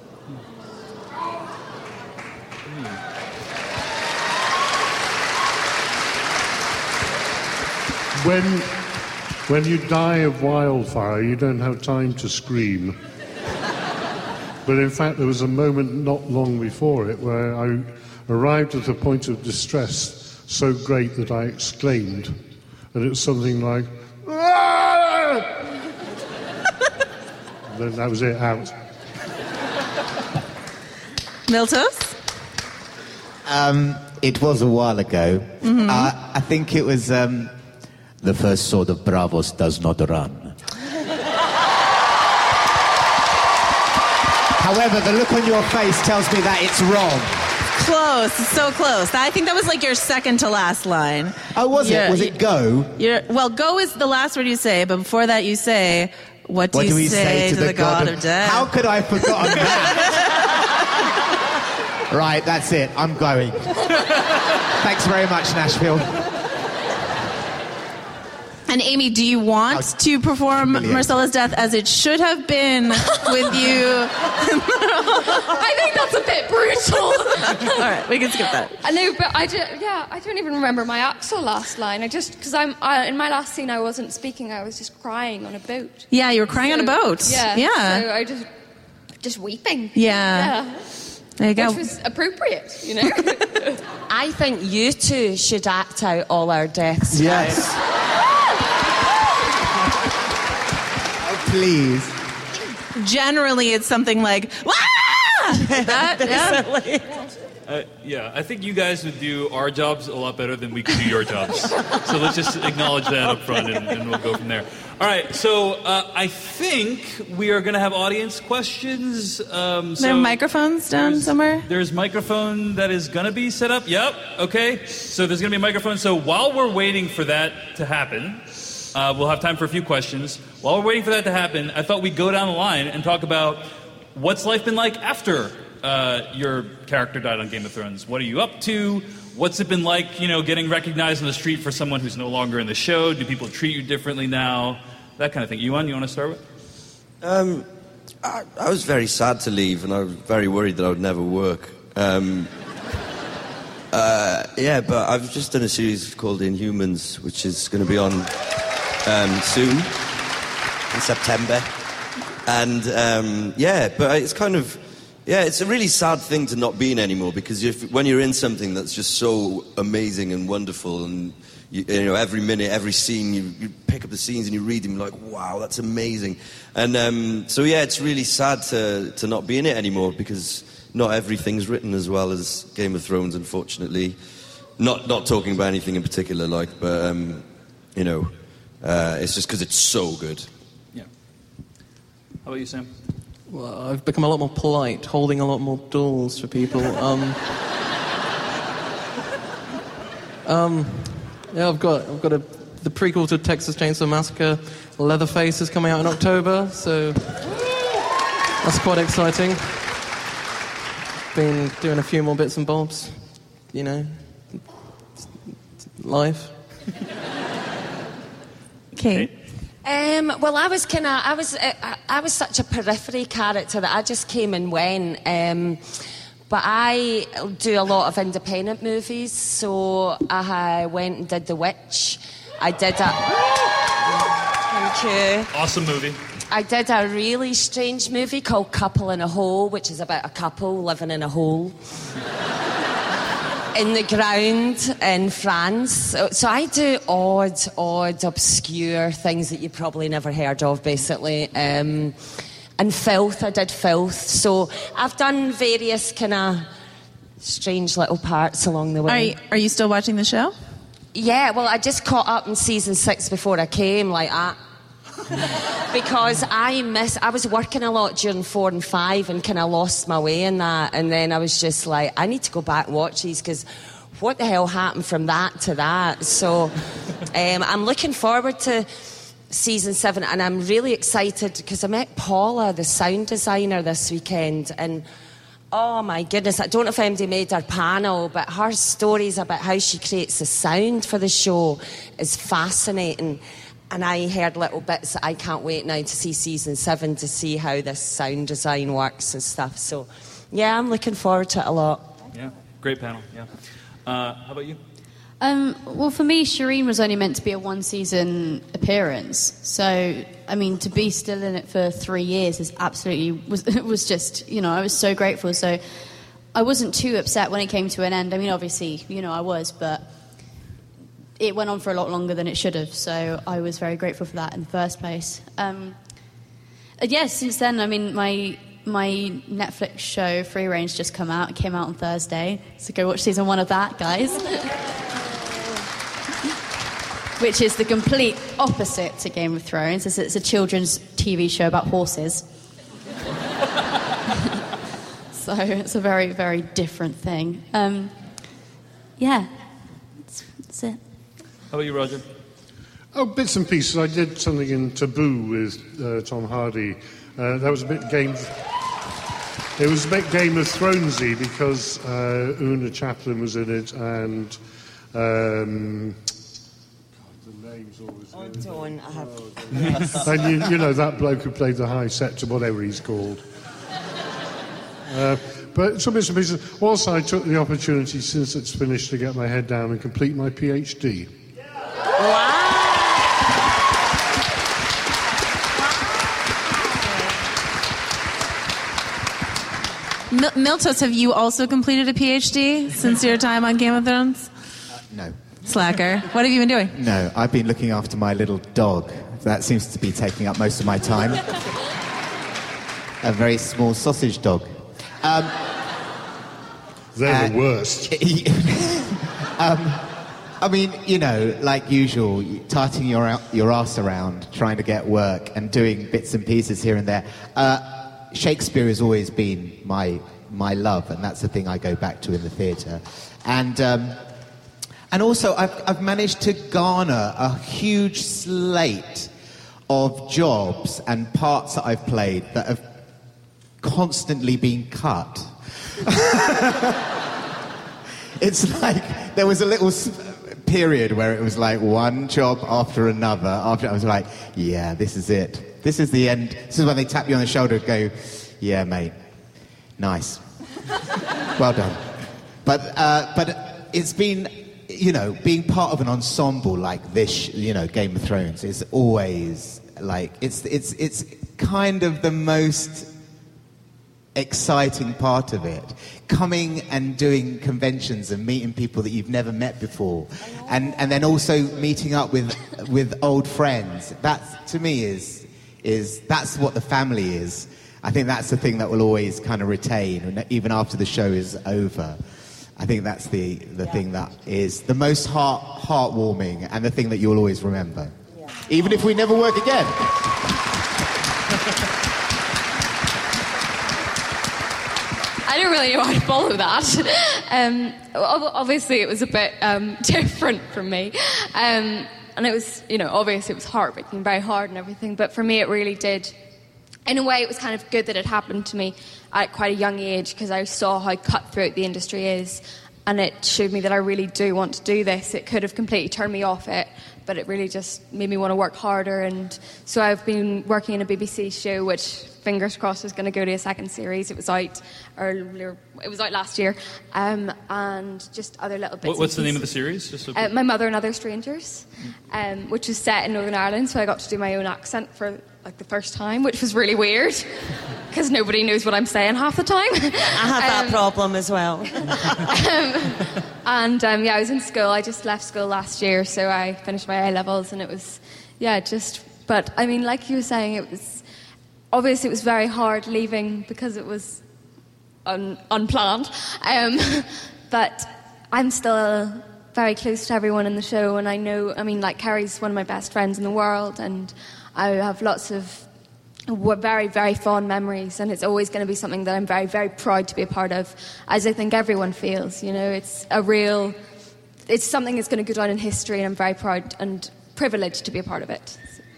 When you die of wildfire, you don't have time to scream. But in fact, there was a moment not long before it where I arrived at a point of distress so great that I exclaimed. And it was something like, "Ah!" Then that was it, out. Miltos? It was a while ago. Mm-hmm. I think it was the first sword of Bravos does not run. However, the look on your face tells me that it's wrong. Close, so close. I think that was like your second to last line. Oh, was it? Was it go? Well, go is the last word you say, but before that you say, what do we say to the god of death? How could I have forgotten that? Right, that's it. I'm going. Thanks very much, Nashville. And Amy, do you want to perform Marcella's death as it should have been with you? I think that's a bit brutal. All right, we can skip that. I know, but I don't even remember my actual last line. Because in my last scene I wasn't speaking, I was just crying on a boat. Yeah, you were crying on a boat. Yeah. Yeah. So I just weeping. Yeah. There you go. Which was appropriate, you know. I think you two should act out all our deaths. Yes. Please. Generally, it's something like, "Wah!" That, yeah, I think you guys would do our jobs a lot better than we could do your jobs. So let's just acknowledge that up front, and we'll go from there. All right, so I think we are going to have audience questions. There are microphones down somewhere? There's microphone that is going to be set up. Yep, okay. So there's going to be a microphone. So while we're waiting for that to happen... we'll have time for a few questions. While we're waiting for that to happen, I thought we'd go down the line and talk about what's life been like after your character died on Game of Thrones. What are you up to? What's it been like, getting recognized on the street for someone who's no longer in the show? Do people treat you differently now? That kind of thing. Ewan, you want to start with? I was very sad to leave, and I was very worried that I would never work. Yeah, but I've just done a series called Inhumans, which is going to be on... soon, in September. And, but it's kind of, it's a really sad thing to not be in anymore, because when you're in something that's just so amazing and wonderful, and, every minute, every scene, you pick up the scenes and you read them, like, wow, that's amazing. And, it's really sad to not be in it anymore, because not everything's written as well as Game of Thrones, unfortunately. Not talking about anything in particular, but, it's just because it's so good. Yeah. How about you, Sam? Well, I've become a lot more polite, holding a lot more doors for people. I've got the prequel to Texas Chainsaw Massacre, Leatherface, is coming out in October, so that's quite exciting. Been doing a few more bits and bobs, life. Kate? Well, I was such a periphery character that I just came and went. But I do a lot of independent movies, so I went and did The Witch. I did a... Thank you. Awesome movie. I did a really strange movie called Couple in a Hole, which is about a couple living in a hole in the ground in France. So I do odd, obscure things that you probably never heard of, basically. And Filth, I did Filth. So I've done various kind of strange little parts along the way. Are you still watching the show? Yeah, well, I just caught up in season 6 before I came, like that. Because I was working a lot during 4 and 5 and kind of lost my way in that, and then I was just like, I need to go back and watch these, because what the hell happened from that to that? So I'm looking forward to season 7, and I'm really excited because I met Paula, the sound designer, this weekend, and oh my goodness, I don't know if anybody made her panel, but her stories about how she creates the sound for the show is fascinating. And I heard little bits. I can't wait now to see season 7 to see how this sound design works and stuff. So, yeah, I'm looking forward to it a lot. Yeah, great panel. Yeah. How about you? Well, for me, Shireen was only meant to be a 1-season appearance. So, I mean, to be still in it for 3 years is absolutely was just, I was so grateful. So, I wasn't too upset when it came to an end. I mean, obviously, I was, but it went on for a lot longer than it should have, so I was very grateful for that in the first place. Since then, I mean, my Netflix show Free Range just come out. It came out on Thursday, so go watch season 1 of that, guys. Which is the complete opposite to Game of Thrones. It's a children's TV show about horses. So it's a very, very different thing. That's it. How about you, Roger? Oh, bits and pieces. I did something in Taboo with Tom Hardy. That was a bit Game of Thronesy because Una Chaplin was in it, and the name's always Anton, I have. And you know that bloke who played the High Septon, whatever he's called. But some bits and pieces. Also, I took the opportunity, since it's finished, to get my head down and complete my PhD. Wow. Miltos, have you also completed a PhD since your time on Game of Thrones? No. Slacker. What have you been doing? No, I've been looking after my little dog. That seems to be taking up most of my time. A very small sausage dog. They're the worst. I mean, like usual, tarting your ass around, trying to get work and doing bits and pieces here and there. Shakespeare has always been my love, and that's the thing I go back to in the theatre. And also, I've managed to garner a huge slate of jobs and parts that I've played that have constantly been cut. It's like there was a little period where it was like one job after another. After I was like, yeah, this is it. This is the end. This is when they tap you on the shoulder and go, yeah, mate, nice, well done. But it's been, being part of an ensemble like this, Game of Thrones is always like it's kind of the most exciting part of it. Coming and doing conventions and meeting people that you've never met before, and then also meeting up with old friends. That to me is that's what the family is. I think that's the thing that will always kind of retain, even after the show is over. I think that's the thing that is the most heartwarming and the thing that you'll always remember, even if we never work again. I don't really know how to follow that. Obviously, it was a bit different from me. And it was, obviously it was heartbreaking, very hard and everything. But for me, it really did. In a way, it was kind of good that it happened to me at quite a young age, because I saw how cutthroat the industry is. And it showed me that I really do want to do this. It could have completely turned me off it, but it really just made me want to work harder. And so I've been working in a BBC show, which fingers crossed is going to go to a second series. It was out earlier. It was out last year, and just other little bits. What's the name of the series? Just so My Mother and Other Strangers, which is set in Northern Ireland. So I got to do my own accent for like the first time, which was really weird because nobody knows what I'm saying half the time. I have that problem as well. I was in school. I just left school last year, so I finished my A-levels, and it was, but I mean, like you were saying, it was very hard leaving because it was unplanned. But I'm still very close to everyone in the show, and I know, like Carrie's one of my best friends in the world, and I have lots of very, very fond memories, and it's always going to be something that I'm very, very proud to be a part of, as I think everyone feels. It's something that's going to go down in history, and I'm very proud and privileged to be a part of it.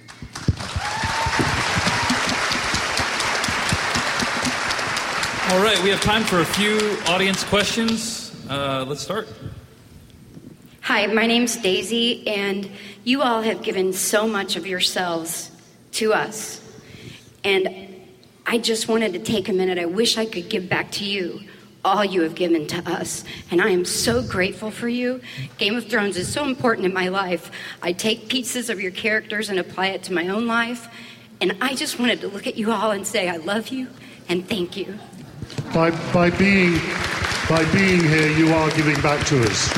All right, we have time for a few audience questions. Let's start. Hi, my name's Daisy, and you all have given so much of yourselves to us. And I just wanted to take a minute. I wish I could give back to you all you have given to us. And I am so grateful for you. Game of Thrones is so important in my life. I take pieces of your characters and apply it to my own life. And I just wanted to look at you all and say I love you and thank you. By being here, you are giving back to us.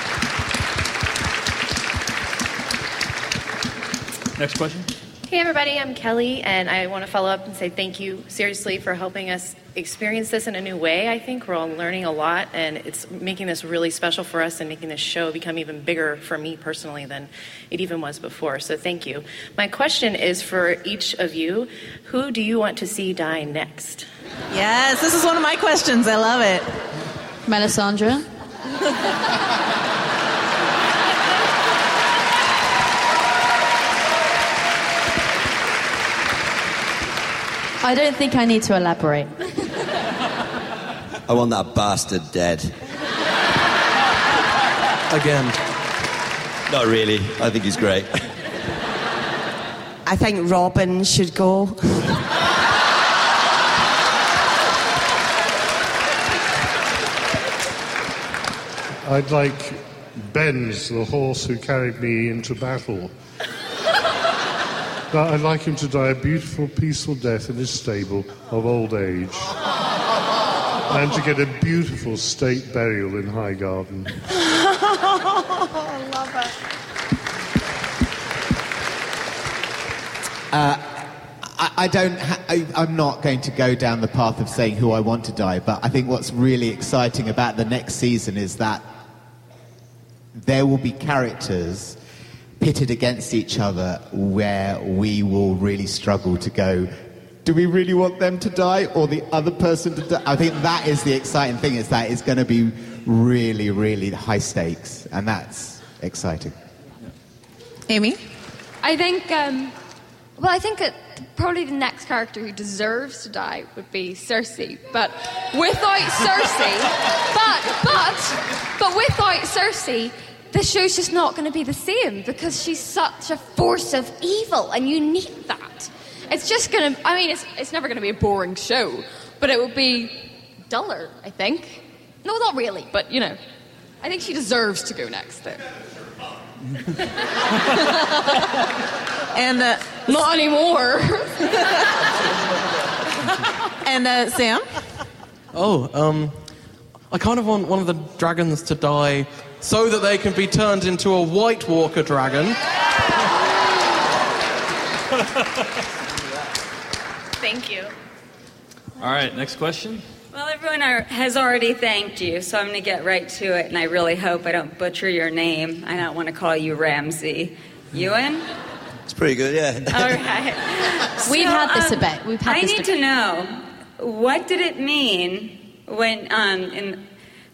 Next question. Hey everybody, I'm Kelly, and I want to follow up and say thank you seriously for helping us experience this in a new way. I think we're all learning a lot, and it's making this really special for us and making this show become even bigger for me personally than it even was before. So thank you. My question is for each of you: who do you want to see die next? Yes, this is one of my questions. I love it. Melisandre. I don't think I need to elaborate. I want that bastard dead. Again. Not really. I think he's great. I think Robin should go. I'd like Benz, the horse who carried me into battle. I'd like him to die a beautiful, peaceful death in his stable of old age. And to get a beautiful state burial in Highgarden. I love it. I'm not going to go down the path of saying who I want to die, but I think what's really exciting about the next season is that there will be characters pitted against each other where we will really struggle to go, do we really want them to die or the other person to die? I think that is the exciting thing, is that it's going to be really, really high stakes, and that's exciting. Amy? I think, I think that probably the next character who deserves to die would be Cersei, but without Cersei, but without Cersei, the show's just not going to be the same because she's such a force of evil, and you need that. It's just going to, it's never going to be a boring show, but it would be duller, I think. No, not really, but, I think she deserves to go next, though. And not anymore. And Sam? I kind of want one of the dragons to die so that they can be turned into a White Walker dragon. Thank you. All right, next question. Well, everyone has already thanked you, so I'm going to get right to it, and I really hope I don't butcher your name. I don't want to call you Ramsay. Ewan? It's pretty good, yeah. All right. We've had this debate. I need to know, what did it mean when in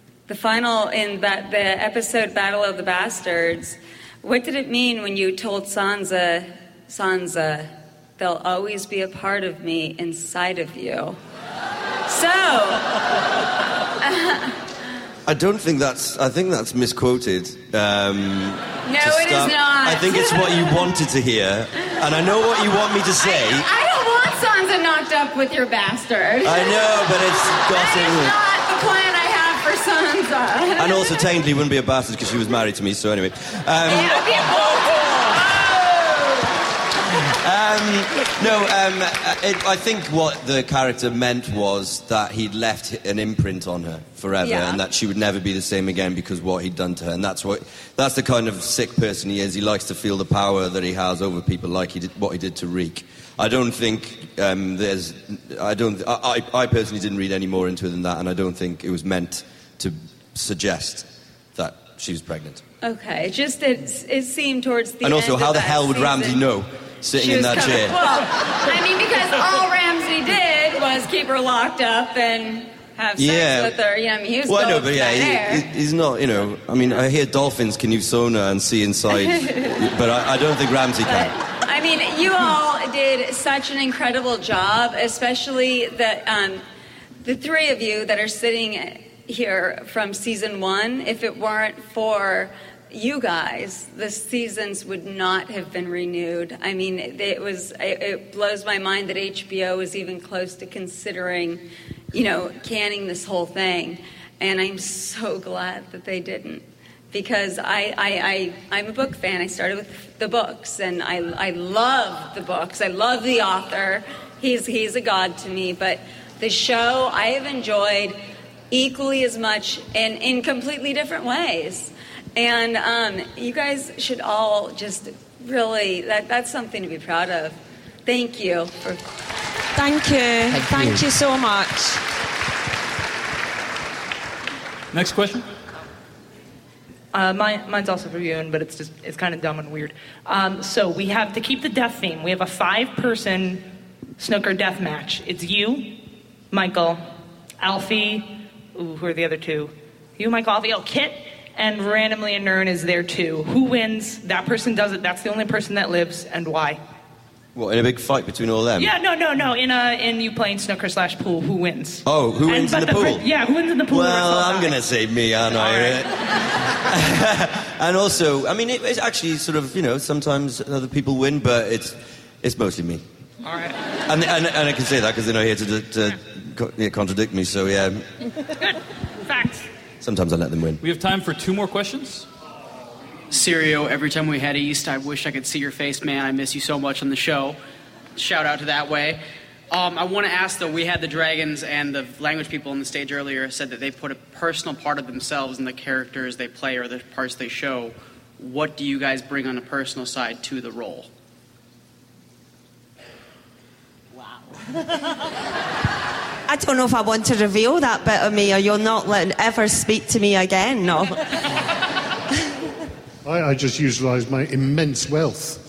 the episode Battle of the Bastards, what did it mean when you told Sansa, they'll always be a part of me inside of you? So, I don't think that's... I think that's misquoted. No, it is not. I think it's what you wanted to hear, and I know what you want me to say. I don't want Sansa knocked up with your bastard. I know, but it's That is not the plan I have for Sansa. And also, technically, wouldn't be a bastard because she was married to me, so anyway. I think what the character meant was that he'd left an imprint on her forever, and that she would never be the same again because what he'd done to her. And that's the kind of sick person he is. He likes to feel the power that he has over people, like what he did to Reek. I don't think I personally didn't read any more into it than that, and I don't think it was meant to suggest that she was pregnant. Okay, it seemed towards the end. And also, how the hell would season, Ramsay know sitting in that chair? Well, I mean, because all Ramsay did was keep her locked up and have sex with her. Yeah, I mean, he was I know, but he's not, I mean, I hear dolphins can use sonar and see inside, but I don't think Ramsay can. I mean, you all did such an incredible job, especially the three of you that are sitting here from season 1. If it weren't for you guys, the seasons would not have been renewed. I mean, it blows my mind that HBO was even close to considering, canning this whole thing. And I'm so glad that they didn't. Because I'm a book fan. I started with the books, and I love the books. I love the author. He's a god to me. But the show I have enjoyed equally as much and in completely different ways. And you guys should all just really, that's something to be proud of. Thank you. Thank you. Thank you so much. Next question. Mine's also for Yoon, but it's kind of dumb and weird. So we have, to keep the death theme, we have a 5-person snooker death match. It's you, Michael, Alfie, who are the other two? You, Michael, Alfie, Kit, and randomly a Nern is there too. Who wins? That person does it. That's the only person that lives, and why? What, in a big fight between all them? Yeah, no. In you playing snooker / pool, who wins? Oh, who wins in the pool? Who wins in the pool? Well, I'm going to say me, aren't I? And also, I mean, it's actually sort of, sometimes other people win, but it's mostly me. All right. And I can say that because they're not here to contradict me, so yeah. Good. Facts. Sometimes I let them win. We have time for 2 more questions. Sirio, every time we head east, I wish I could see your face, man. I miss you so much on the show. Shout out to That Way. I want to ask, though, we had the dragons and the language people on the stage earlier said that they put a personal part of themselves in the characters they play or the parts they show. What do you guys bring on a personal side to the role? I don't know if I want to reveal that bit of me, or you'll not ever speak to me again, no. I just utilise my immense wealth.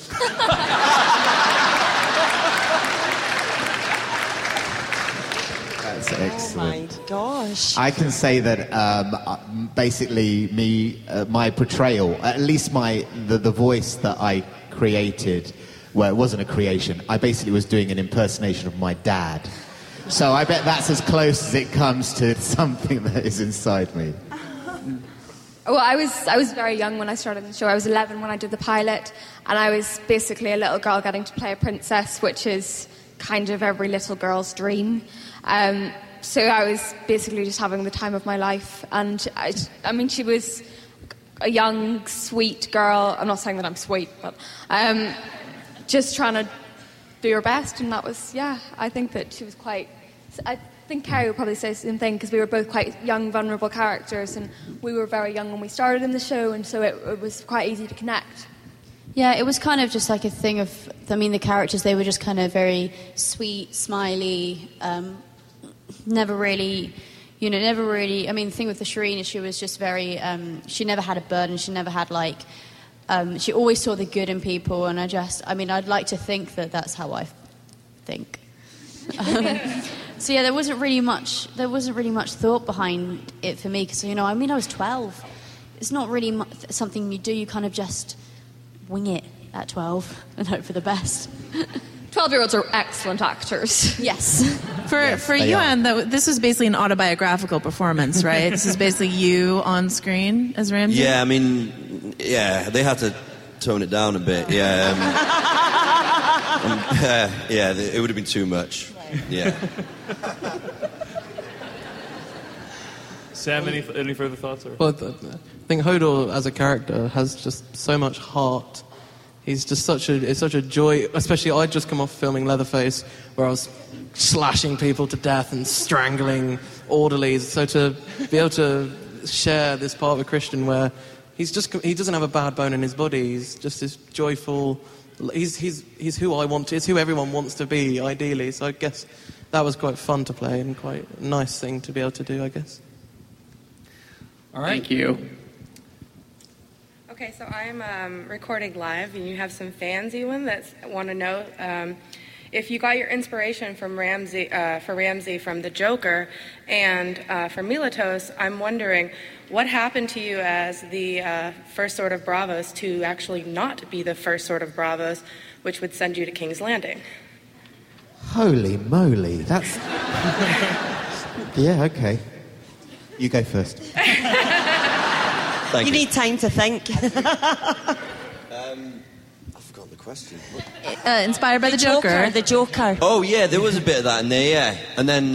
That's excellent. Oh my gosh. I can say that basically my portrayal, at least the voice that I created, well, it wasn't a creation. I basically was doing an impersonation of my dad. So I bet that's as close as it comes to something that is inside me. Well, I was very young when I started the show. I was 11 when I did the pilot, and I was basically a little girl getting to play a princess, which is kind of every little girl's dream. So I was basically just having the time of my life, and I mean, she was a young, sweet girl. I'm not saying that I'm sweet, but just trying to do her best, and that was, I think that she was quite... I think Carrie would probably say the same thing, because we were both quite young, vulnerable characters, and we were very young when we started in the show, and so it was quite easy to connect. Yeah, it was kind of just like a thing of, the characters, they were just kind of very sweet, smiley, never really, the thing with the Shireen is she was just very, she never had a burden, she never had she always saw the good in people, and I'd like to think that that's how I think. So yeah, there wasn't really much thought behind it for me, because I was 12. It's not really something you do. You kind of just wing it at 12 and hope for the best. 12-year-olds are excellent actors. Yes. For they you, are. Anne, this was basically an autobiographical performance, right? This is basically you on screen as Ramsay? Yeah, I mean, yeah, they had to tone it down a bit. Yeah, yeah, it would have been too much. Yeah. Sam, any further thoughts? Or? Well, I think Hodor as a character has just so much heart. He's just such a joy. Especially, I'd just come off filming Leatherface, where I was slashing people to death and strangling orderlies. So to be able to share this part with Christian, where he doesn't have a bad bone in his body. He's just this joyful. He's who I want to. It's who everyone wants to be, ideally. So I guess that was quite fun to play and quite a nice thing to be able to do, I guess. All right. Thank you. Okay, so I'm recording live, and you have some fans, Ewan, that want to know if you got your inspiration from Ramsay from the Joker, and for Milatos, I'm wondering what happened to you as the first sword of Braavos to actually not be the first sword of Braavos, which would send you to King's Landing. Holy moly, that's... Yeah, okay. You go first. You need time to think. I've forgotten the question. Inspired by the Joker. The Joker. Oh yeah, there was a bit of that in there, yeah. And then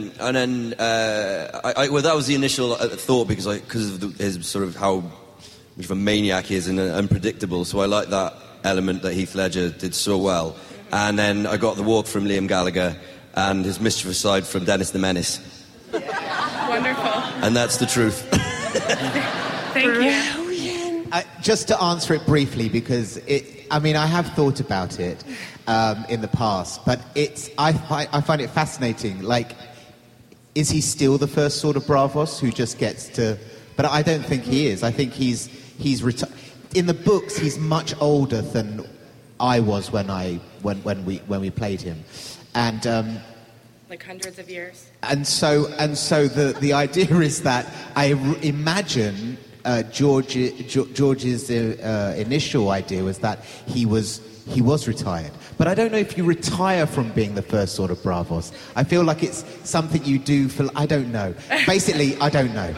well, that was the initial thought because of his sort of how much of a maniac he is and unpredictable. So I like that element that Heath Ledger did so well. And then I got the walk from Liam Gallagher and his mischievous side from Dennis the Menace. Wonderful. And that's the truth. Thank you. Just to answer it briefly, because I have thought about it in the past, but I find it fascinating. Like, is he still the first sword of Braavos who just gets to? But I don't think he is. I think he's in the books. He's much older than I was when we played him, and. Like hundreds of years. And so the idea is that I imagine George's initial idea was that he was retired. But I don't know if you retire from being the first sword of Braavos. I feel like it's something you do for... I don't know. Basically, I don't know.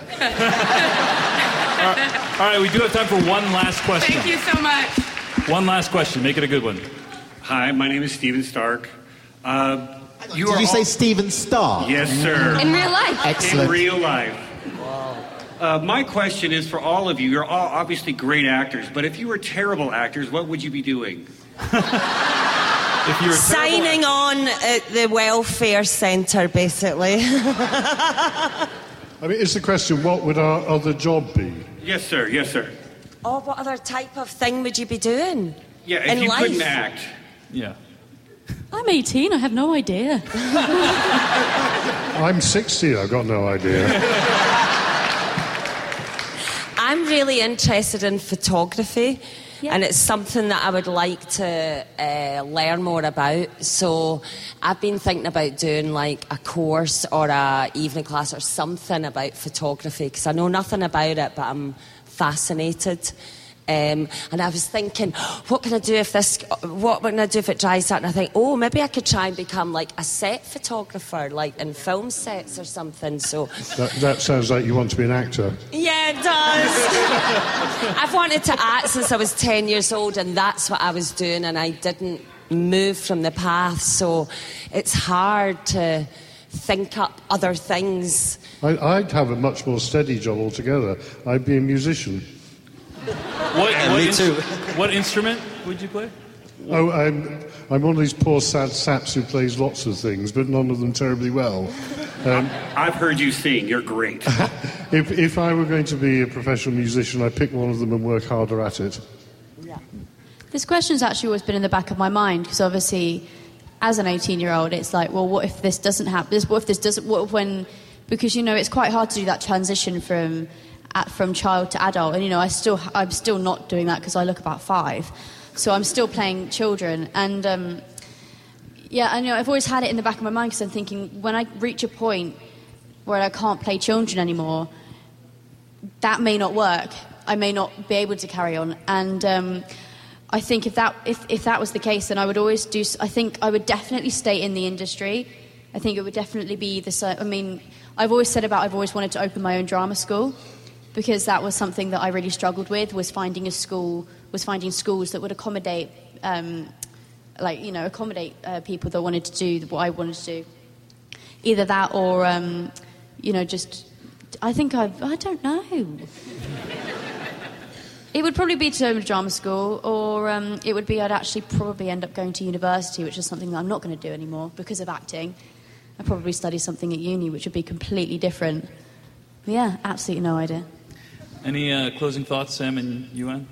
All right, we do have time for one last question. Thank you so much. One last question. Make it a good one. Hi, my name is Stephen Stark. Did you say Stephen Stark? Yes, sir. In real life? Excellent. In real life. Wow. My question is for all of you. You're all obviously great actors, but if you were terrible actors, what would you be doing? If you were signing on at the welfare centre, basically. I mean, it's the question, what would our other job be? Yes, sir. Yes, sir. Oh, what other type of thing would you be doing? Yeah, if in you life? couldn't act. Yeah. I'm 18, I have no idea. I'm 60, I've got no idea. I'm really interested in photography, and it's something that I would like to learn more about. So I've been thinking about doing like a course or a evening class or something about photography, because I know nothing about it, but I'm fascinated. And I was thinking, what can I do if it dries out? And I think, maybe I could try and become like a set photographer, like in film sets or something. So that sounds like you want to be an actor. yeah, it does. I've wanted to act since I was 10 years old, and that's what I was doing, and I didn't move from the path. So it's hard to think up other things. I'd have a much more steady job altogether. I'd be a musician. What instrument would you play? Oh, I'm one of these poor sad saps who plays lots of things, but none of them terribly well. I've heard you sing. You're great. If I were going to be a professional musician, I'd pick one of them and work harder at it. This question's actually always been in the back of my mind, because obviously, as an 18-year-old, it's like, well, what if this doesn't happen? Because, it's quite hard to do that transition from child to adult, and I'm still not doing that because I look about 5, so I'm still playing children, and I've always had it in the back of my mind, because I'm thinking, when I reach a point where I can't play children anymore, that may not work. I may not be able to carry on, and I think if that was the case, then I would always I think I would definitely stay in the industry I think it would definitely be I mean, I've always wanted to open my own drama school, because that was something that I really struggled with, was finding schools that would accommodate, people that wanted to do what I wanted to do. Either that or, I don't know. It would probably be to open a drama school, or it would be I'd actually probably end up going to university, which is something that I'm not going to do anymore because of acting. I'd probably study something at uni, which would be completely different. But yeah, absolutely no idea. Any closing thoughts, Sam and Yuan?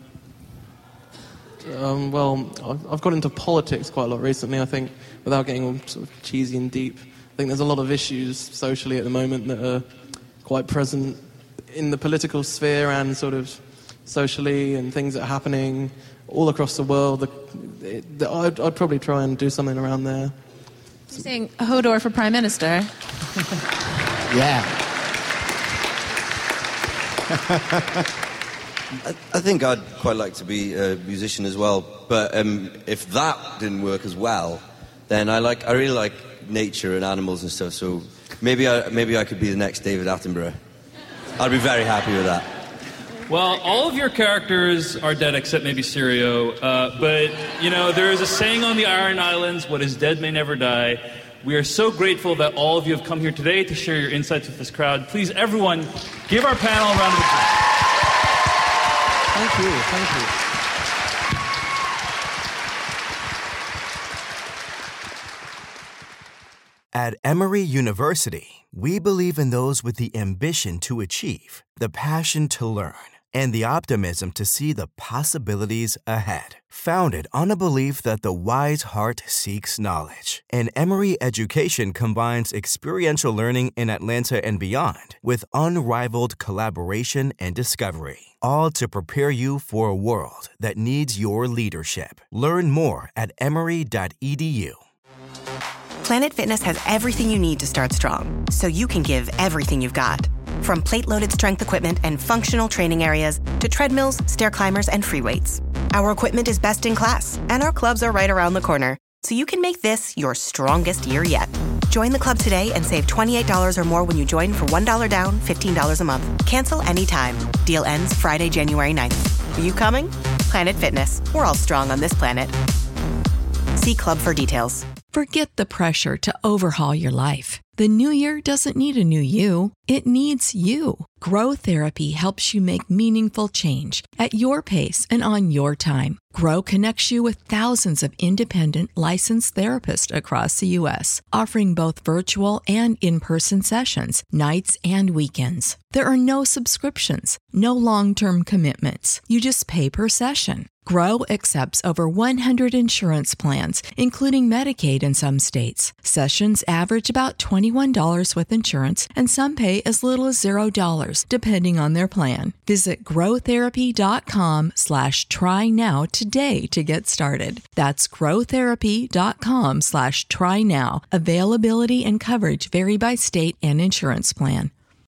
Well, I've got into politics quite a lot recently, I think, without getting all sort of cheesy and deep. I think there's a lot of issues socially at the moment that are quite present in the political sphere and sort of socially, and things that are happening all across the world. I'd probably try and do something around there. You're saying Hodor for Prime Minister? Yeah. I think I'd quite like to be a musician as well, but if that didn't work as well, then I really like nature and animals and stuff. So maybe I could be the next David Attenborough. I'd be very happy with that. Well, all of your characters are dead except maybe Sirio, but there is a saying on the Iron Islands: "What is dead may never die." We are so grateful that all of you have come here today to share your insights with this crowd. Please, everyone, give our panel a round of applause. Thank you. At Emory University, we believe in those with the ambition to achieve, the passion to learn, and the optimism to see the possibilities ahead. Founded on a belief that the wise heart seeks knowledge, and Emory education combines experiential learning in Atlanta and beyond with unrivaled collaboration and discovery, all to prepare you for a world that needs your leadership. Learn more at emory.edu. Planet Fitness has everything you need to start strong, so you can give everything you've got. From plate-loaded strength equipment and functional training areas to treadmills, stair climbers, and free weights. Our equipment is best in class, and our clubs are right around the corner, so you can make this your strongest year yet. Join the club today and save $28 or more when you join for $1 down, $15 a month. Cancel anytime. Deal ends Friday, January 9th. Are you coming? Planet Fitness. We're all strong on this planet. See club for details. Forget the pressure to overhaul your life. The new year doesn't need a new you. It needs you. Grow Therapy helps you make meaningful change at your pace and on your time. Grow connects you with thousands of independent licensed therapists across the U.S., offering both virtual and in-person sessions, nights and weekends. There are no subscriptions, no long-term commitments. You just pay per session. Grow accepts over 100 insurance plans, including Medicaid in some states. Sessions average about $21 with insurance, and some pay as little as $0, depending on their plan. Visit growtherapy.com/try now today to get started. That's growtherapy.com/try now. Availability and coverage vary by state and insurance plan.